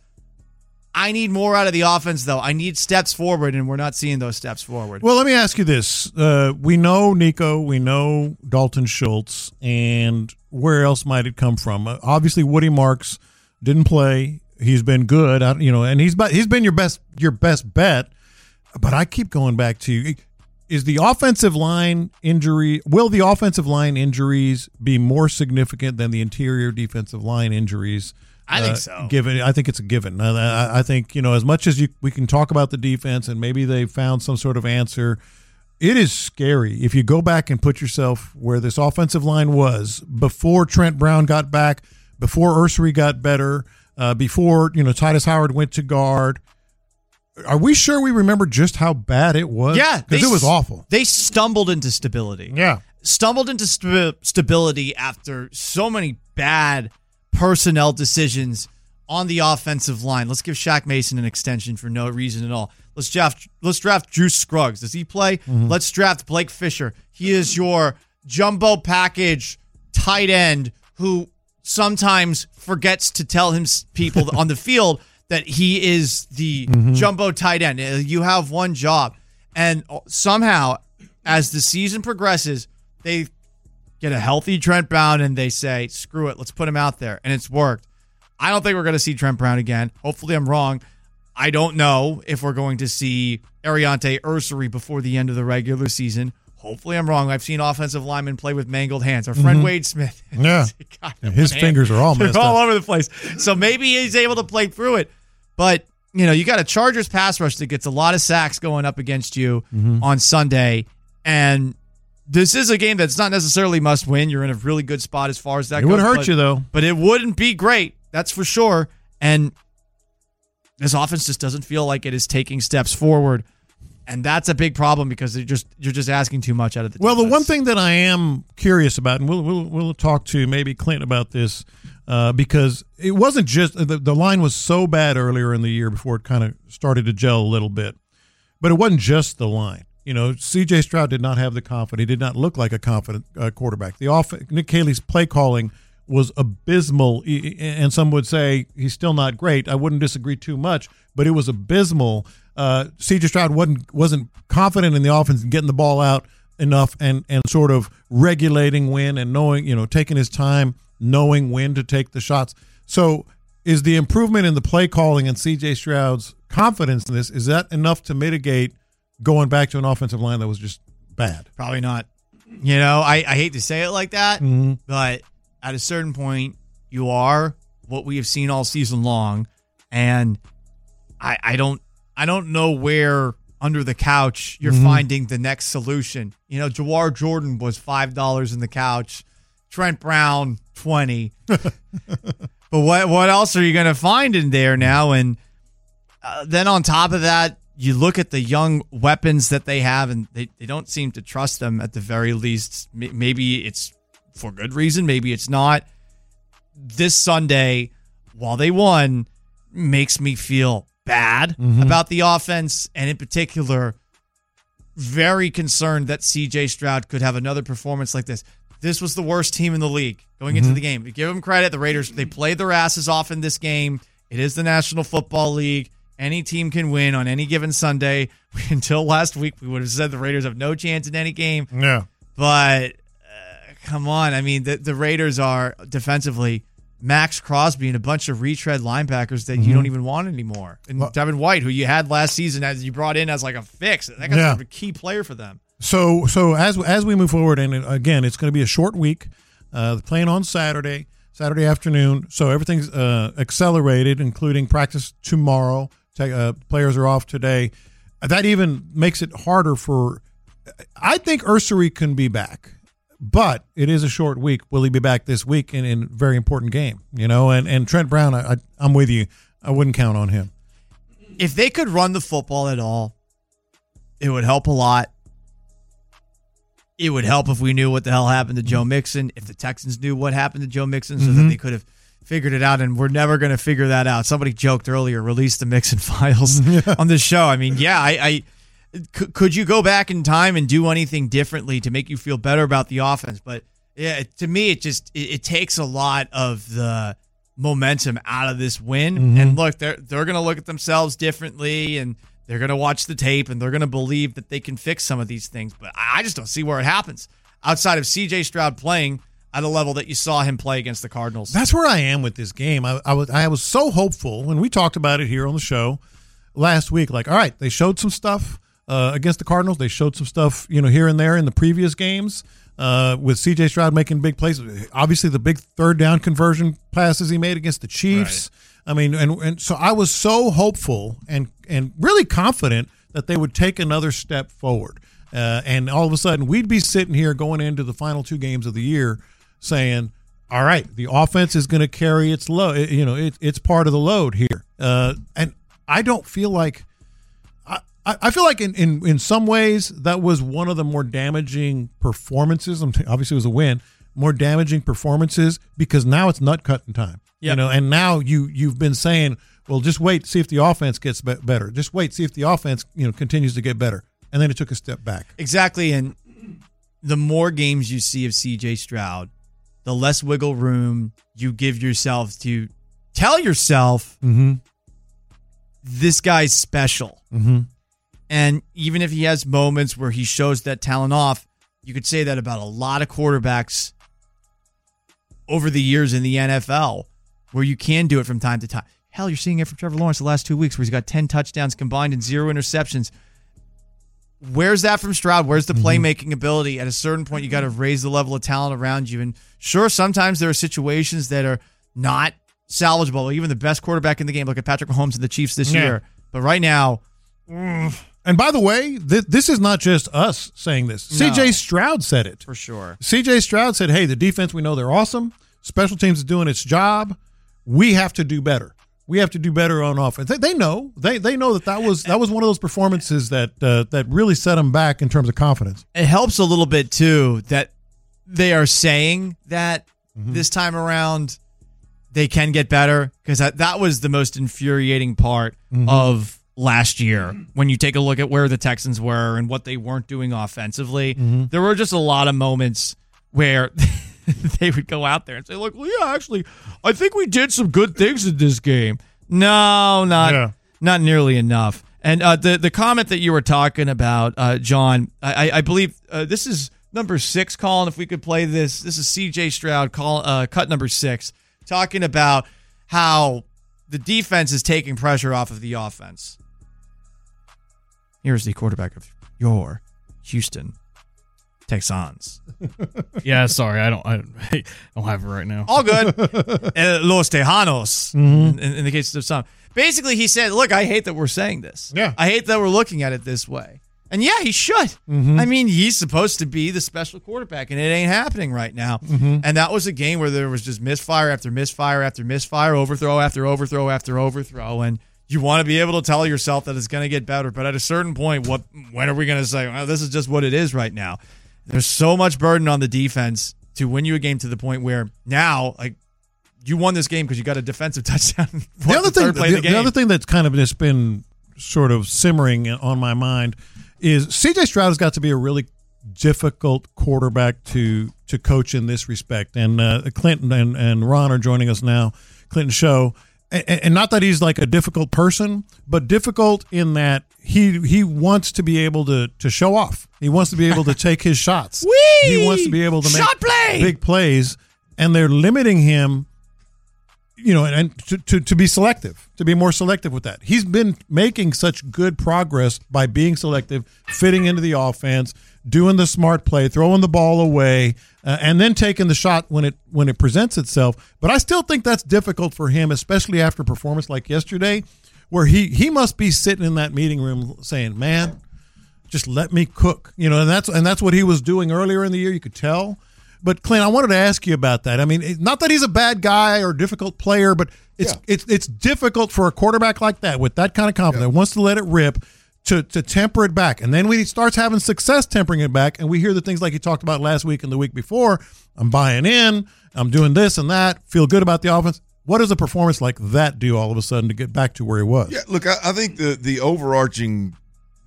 G: I need more out of the offense, though. I need steps forward, and we're not seeing those steps forward.
H: Well, let me ask you this. Uh, we know Nico. We know Dalton Schultz. And where else might it come from? Uh, obviously, Woody Marks didn't play. He's been good, I, you know, and he's he's been your best your best bet. But I keep going back to, is the offensive line injury, will the offensive line injuries be more significant than the interior defensive line injuries?
G: I think
H: uh,
G: so.
H: Given, I think it's a given. I, I think, you know, as much as you, we can talk about the defense and maybe they found some sort of answer, it is scary if you go back and put yourself where this offensive line was before Trent Brown got back, before Ursery got better, uh, before, you know, Titus Howard went to guard. Are we sure we remember just how bad it was?
G: Yeah.
H: Because it was awful.
G: They stumbled into stability.
H: Yeah.
G: Stumbled into st- stability after so many bad personnel decisions on the offensive line. Let's give Shaq Mason an extension for no reason at all. Let's draft let's draft Juice Scruggs. Does he play? Mm-hmm. Let's draft Blake Fisher. He is your jumbo package tight end who sometimes forgets to tell him people on the field that he is the mm-hmm. jumbo tight end. You have one job. And somehow, as the season progresses, they get a healthy Trent Brown, and they say, screw it, let's put him out there. And it's worked. I don't think we're going to see Trent Brown again. Hopefully I'm wrong. I don't know if we're going to see Ariante Ursery before the end of the regular season. Hopefully I'm wrong. I've seen offensive linemen play with mangled hands. Our friend
H: mm-hmm.
G: Wade Smith.
H: Yeah. His
G: hand.
H: fingers are all messed
G: They're all
H: up.
G: over the place. So maybe he's able to play through it. But, you know, you got a Chargers pass rush that gets a lot of sacks going up against you
H: mm-hmm.
G: on Sunday. And this is a game that's not necessarily must win. You're in a really good spot as far as that
H: it
G: goes.
H: It would hurt
G: but,
H: you, though.
G: But it wouldn't be great. That's for sure. And this offense just doesn't feel like it is taking steps forward. And that's a big problem because you're just you're just asking too much out of the
H: Well,
G: defense.
H: the one thing that I am curious about, and we'll we'll, we'll talk to maybe Clint about this, uh, because it wasn't just the, the line was so bad earlier in the year before it kind of started to gel a little bit, but it wasn't just the line. You know, C J Stroud did not have the confidence. He did not look like a confident uh, quarterback. The off Nick Caley's play calling was abysmal, and some would say he's still not great. I wouldn't disagree too much, but it was abysmal. Uh, C J Stroud wasn't wasn't confident in the offense and getting the ball out enough, and and sort of regulating when and knowing, you know, taking his time, knowing when to take the shots. So, is the improvement in the play calling and C J Stroud's confidence in this, is that enough to mitigate going back to an offensive line that was just bad?
G: Probably not. You know, I, I hate to say it like that,
H: mm-hmm.
G: but at a certain point, you are what we have seen all season long, and I, I don't I don't know where under the couch you're
H: mm-hmm.
G: finding the next solution. You know, Jawar Jordan was five dollars in the couch, Trent Brown twenty. But what what else are you going to find in there now? And uh, then on top of that, you look at the young weapons that they have, and they, they don't seem to trust them at the very least. Maybe it's for good reason. Maybe it's not. This Sunday, while they won, makes me feel bad
H: mm-hmm.
G: about the offense, and in particular, very concerned that C J Stroud could have another performance like this. This was the worst team in the league going into
H: Mhm.
G: the game. Give them credit. The Raiders, they played their asses off in this game. It is the National Football League. Any team can win on any given Sunday. Until last week, we would have said the Raiders have no chance in any game.
H: Yeah.
G: But uh, come on. I mean, the, the Raiders are defensively Max Crosby and a bunch of retread linebackers that
H: Mhm.
G: you don't even want anymore. And
H: Well-
G: Devin White, who you had last season as you brought in as like a fix. That guy's
H: Yeah.
G: sort of a key player for them.
H: So so as as we move forward, and again, it's going to be a short week. Uh, playing on Saturday, Saturday afternoon. So everything's uh, accelerated, including practice tomorrow. Take, uh, players are off today. That even makes it harder for. I think Ursary can be back, but it is a short week. Will he be back this week in, in a very important game? You know, and, and Trent Brown, I, I, I'm with you. I wouldn't count on him.
G: If they could run the football at all, it would help a lot. It would help if we knew what the hell happened to Joe Mixon, if the Texans knew what happened to Joe Mixon so that
H: Mhm.
G: they could have figured it out, and we're never going to figure that out. Somebody joked earlier, release the Mixon files on this show. I mean, yeah, I, I c- could you go back in time and do anything differently to make you feel better about the offense? But yeah, to me, it just it, it takes a lot of the momentum out of this win.
H: Mhm.
G: And look, they're they're going to look at themselves differently, and they're going to watch the tape, and they're going to believe that they can fix some of these things. But I just don't see where it happens outside of C J Stroud playing at a level that you saw him play against the Cardinals.
H: That's where I am with this game. I, I was I was so hopeful when we talked about it here on the show last week. Like, all right, they showed some stuff uh, against the Cardinals. They showed some stuff, you know, here and there in the previous games uh, with C J Stroud making big plays. Obviously, the big third down conversion passes he made against the Chiefs. Right. I mean, and, and so I was so hopeful and and really confident that they would take another step forward. Uh, and all of a sudden, we'd be sitting here going into the final two games of the year saying, all right, the offense is going to carry its load. You know, it, it's part of the load here. Uh, and I don't feel like I, I feel like in, in, in some ways that was one of the more damaging performances. Obviously, it was a win. More damaging performances because now it's nut cutting time. Yep. You know, and now you you've been saying, well, just wait, see if the offense gets be- better. Just wait, see if the offense you know continues to get better. And then it took a step back.
G: Exactly, and the more games you see of C J Stroud, the less wiggle room you give yourself to tell yourself
H: mm-hmm.
G: this guy's special.
H: Mm-hmm.
G: And even if he has moments where he shows that talent off, you could say that about a lot of quarterbacks over the years in the N F L, where you can do it from time to time. Hell, you're seeing it from Trevor Lawrence the last two weeks where he's got ten touchdowns combined and zero interceptions. Where's that from Stroud? Where's the playmaking ability? At a certain point, you got to raise the level of talent around you. And sure, sometimes there are situations that are not salvageable. Even the best quarterback in the game, look at Patrick Mahomes and the Chiefs this
H: Yeah.
G: year. But right now,
H: and by the way, th- this is not just us saying this.
G: No.
H: C J Stroud said it.
G: For sure.
H: C J Stroud said, hey, the defense, we know they're awesome. Special teams is doing its job. We have to do better. We have to do better on offense. They, they know. They they know that that was that was one of those performances that uh, that really set them back in terms of confidence.
G: It helps a little bit, too, that they are saying that mm-hmm. this time around they can get better, because that, that was the most infuriating part mm-hmm. of last year. When you take a look at where the Texans were and what they weren't doing offensively, mm-hmm. there were just a lot of moments where they would go out there and say, look, well, yeah, actually, I think we did some good things in this game. No, not yeah. not nearly enough. And uh, the, the comment that you were talking about, uh, John, I, I believe uh, this is number six, Colin, if we could play this. This is C J Stroud, call, uh, cut number six, talking about how the defense is taking pressure off of the offense. Here's the quarterback of your Houston Texans.
M: Yeah, sorry, I don't, I don't have it right now.
G: All good. uh, Los Tejanos, mm-hmm. in, in the case of some. Basically, he said, look, I hate that we're saying this.
H: Yeah.
G: I hate that we're looking at it this way. And yeah, he should.
H: Mm-hmm.
G: I mean, he's supposed to be the special quarterback, and it ain't happening right now.
H: Mm-hmm.
G: And that was a game where there was just misfire after misfire after misfire, overthrow after overthrow after overthrow. And you want to be able to tell yourself that it's going to get better. But at a certain point, what? when are we going to say, well, this is just what it is right now? There's so much burden on the defense to win you a game to the point where now, like, you won this game because you got a defensive touchdown.
H: The other
G: the
H: thing,
G: the,
H: the, the other thing that's kind of just been sort of simmering on my mind is C J Stroud has got to be a really difficult quarterback to to coach in this respect. And uh, Clinton and, and Ron are joining us now, Clinton Show. And, and not that he's like a difficult person, but difficult in that he he wants to be able to to show off. He wants to be able to take his shots.
D: Whee!
H: He wants to be able to make
D: Shot play!
H: big plays, and they're limiting him, you know, and, and to, to, to be selective, to be more selective with that. He's been making such good progress by being selective, fitting into the offense, doing the smart play, throwing the ball away, uh, and then taking the shot when it when it presents itself. But I still think that's difficult for him, especially after a performance like yesterday, where he, he must be sitting in that meeting room saying, man, just let me cook. You know, and that's and that's what he was doing earlier in the year, you could tell. But Clint, I wanted to ask you about that. I mean, not that he's a bad guy or difficult player, but it's yeah. it's it's difficult for a quarterback like that with that kind of confidence, yeah. wants to let it rip, to to temper it back. And then when he starts having success tempering it back, and we hear the things like he talked about last week and the week before, I'm buying in, I'm doing this and that, feel good about the offense. What does a performance like that do all of a sudden to get back to where he was?
L: Yeah, look, I, I think the the overarching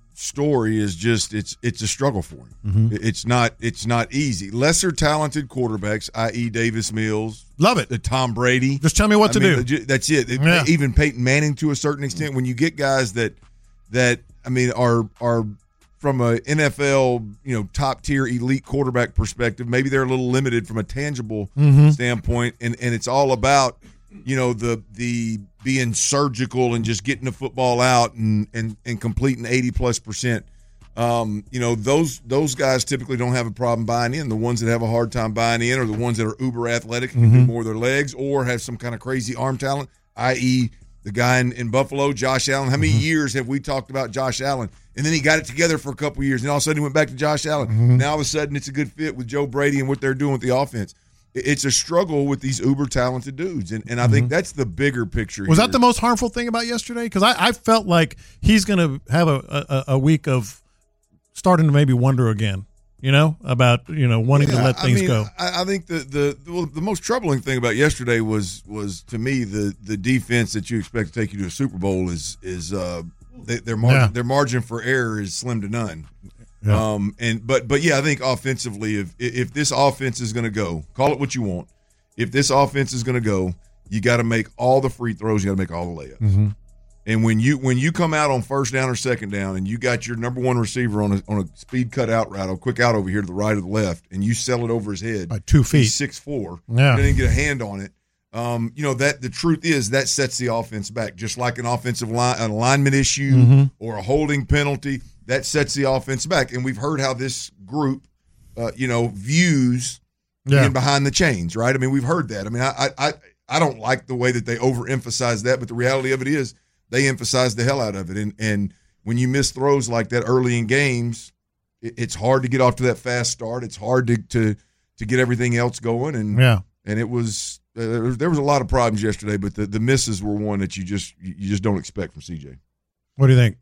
L: story is just it's it's a struggle for him. Mm-hmm. It's not it's not easy. Lesser talented quarterbacks, that is. Davis Mills,
H: love it.
L: The Tom Brady.
H: Just tell me what
L: I
H: to
L: mean,
H: do.
L: That's it.
H: Yeah.
L: Even Peyton Manning to a certain extent. When you get guys that that I mean are are from a N F L, you know, top tier elite quarterback perspective, maybe they're a little limited from a tangible
H: mm-hmm.
L: standpoint, and and it's all about, you know, the the being surgical and just getting the football out and and, and completing eighty plus percent. Um, you know, those those guys typically don't have a problem buying in. The ones that have a hard time buying in are the ones that are uber athletic and
H: Mm-hmm.
L: can do more with their legs or have some kind of crazy arm talent, that is the guy in, in Buffalo, Josh Allen. How many
H: Mm-hmm.
L: years have we talked about Josh Allen? And then he got it together for a couple of years, and all of a sudden he went back to Josh Allen.
H: Mm-hmm.
L: Now all of a sudden it's a good fit with Joe Brady and what they're doing with the offense. It's a struggle with these uber talented dudes, and, and I think that's the bigger picture.
H: Was
L: here.
H: that the most harmful thing about yesterday? Because I, I felt like he's going to have a, a, a week of starting to maybe wonder again, you know, about, you know, wanting
L: Yeah,
H: to let
L: I
H: things
L: mean,
H: go.
L: I, I think the the well, the most troubling thing about yesterday was was to me the the defense that you expect to take you to a Super Bowl is is uh they, their margin
H: Yeah.
L: their margin for error is slim to none.
H: Yeah.
L: Um and but but yeah, I think offensively, if if this offense is going to go, call it what you want. If this offense is going to go, you got to make all the free throws. You got to make all the layups.
H: Mm-hmm.
L: And when you when you come out on first down or second down, and you got your number one receiver on a on a speed cut out route, a quick out over here to the right or the left, and you sell it over his head
H: by two feet,
L: he's six four,
H: Yeah.
L: and then get a hand on it. Um, you know that the truth is that sets the offense back, just like an offensive line, an alignment issue
H: Mm-hmm.
L: or a holding penalty that sets the offense back. And we've heard how this group, uh, you know, views
H: Yeah.
L: being behind the chains, right? I mean, we've heard that. I mean, I I I don't like the way that they overemphasize that, but the reality of it is they emphasize the hell out of it. And and when you miss throws like that early in games, it, it's hard to get off to that fast start. It's hard to to to get everything else going. And
H: Yeah.
L: and it was uh, there was a lot of problems yesterday, but the, the misses were one that you just you just don't expect from C J.
H: What do you think?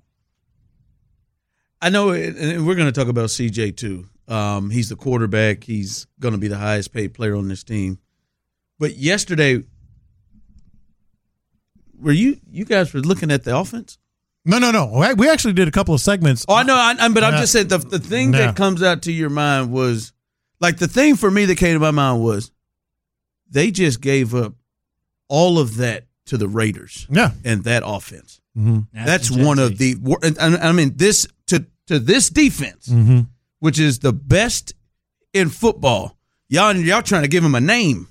D: I know, and we're going to talk about C J too. Um, he's the quarterback. He's going to be the highest paid player on this team. But yesterday, were you you guys were looking at the offense?
H: No, no, no. We actually did a couple of segments.
D: Oh, I know, I, I, but I'm
H: Yeah.
D: just saying the the thing
H: Yeah.
D: that comes out to your mind was like the thing for me that came to my mind was they just gave up all of that to the Raiders.
H: Yeah,
D: and that offense.
H: Mm-hmm.
D: That's one of the. wor- and- and I mean this to to this defense,
H: Mm-hmm.
D: which is the best in football. Y'all y'all trying to give him a name.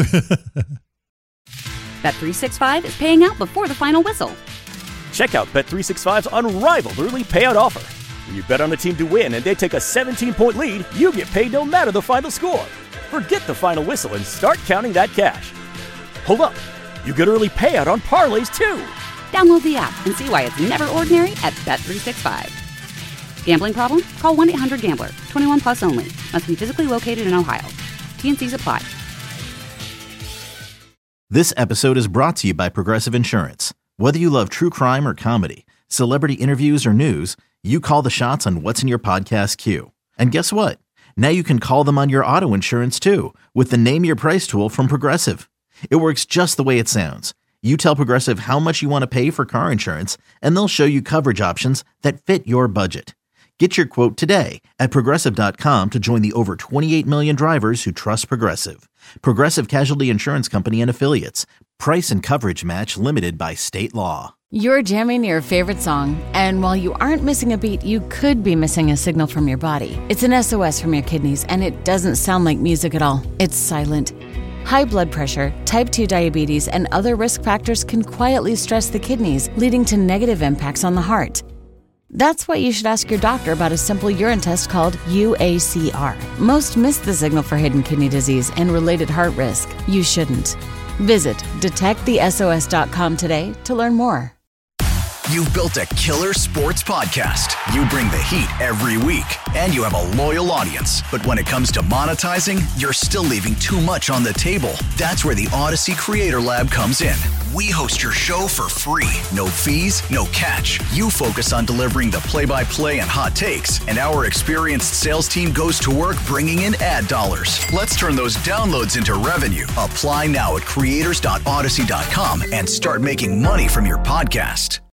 A: Bet three sixty-five is paying out before the final whistle.
I: Check out Bet three sixty-five's unrivaled early payout offer. When you bet on a team to win and they take a seventeen-point lead, you get paid no matter the final score. Forget the final whistle and start counting that cash. Hold up. You get early payout on parlays, too.
A: Download the app and see why it's never ordinary at Bet three sixty-five. Gambling problem? Call one eight hundred gambler. twenty-one plus only. Must be physically located in Ohio. T N Cs apply.
C: This episode is brought to you by Progressive Insurance. Whether you love true crime or comedy, celebrity interviews or news, you call the shots on what's in your podcast queue. And guess what? Now you can call them on your auto insurance too with the Name Your Price tool from Progressive. It works just the way it sounds. You tell Progressive how much you want to pay for car insurance, and they'll show you coverage options that fit your budget. Get your quote today at Progressive dot com to join the over twenty-eight million drivers who trust Progressive. Progressive Casualty Insurance Company and Affiliates. Price and coverage match limited by state law.
N: You're jamming your favorite song, and while you aren't missing a beat, you could be missing a signal from your body. It's an S O S from your kidneys, and it doesn't sound like music at all. It's silent. High blood pressure, type two diabetes, and other risk factors can quietly stress the kidneys, leading to negative impacts on the heart. That's why you should ask your doctor about a simple urine test called U A C R. Most miss the signal for hidden kidney disease and related heart risk. You shouldn't. Visit detect the S O S dot com today to learn more.
O: You've built a killer sports podcast. You bring the heat every week, and you have a loyal audience. But when it comes to monetizing, you're still leaving too much on the table. That's where the Odyssey Creator Lab comes in. We host your show for free. No fees, no catch. You focus on delivering the play-by-play and hot takes, and our experienced sales team goes to work bringing in ad dollars. Let's turn those downloads into revenue. Apply now at creators dot odyssey dot com and start making money from your podcast.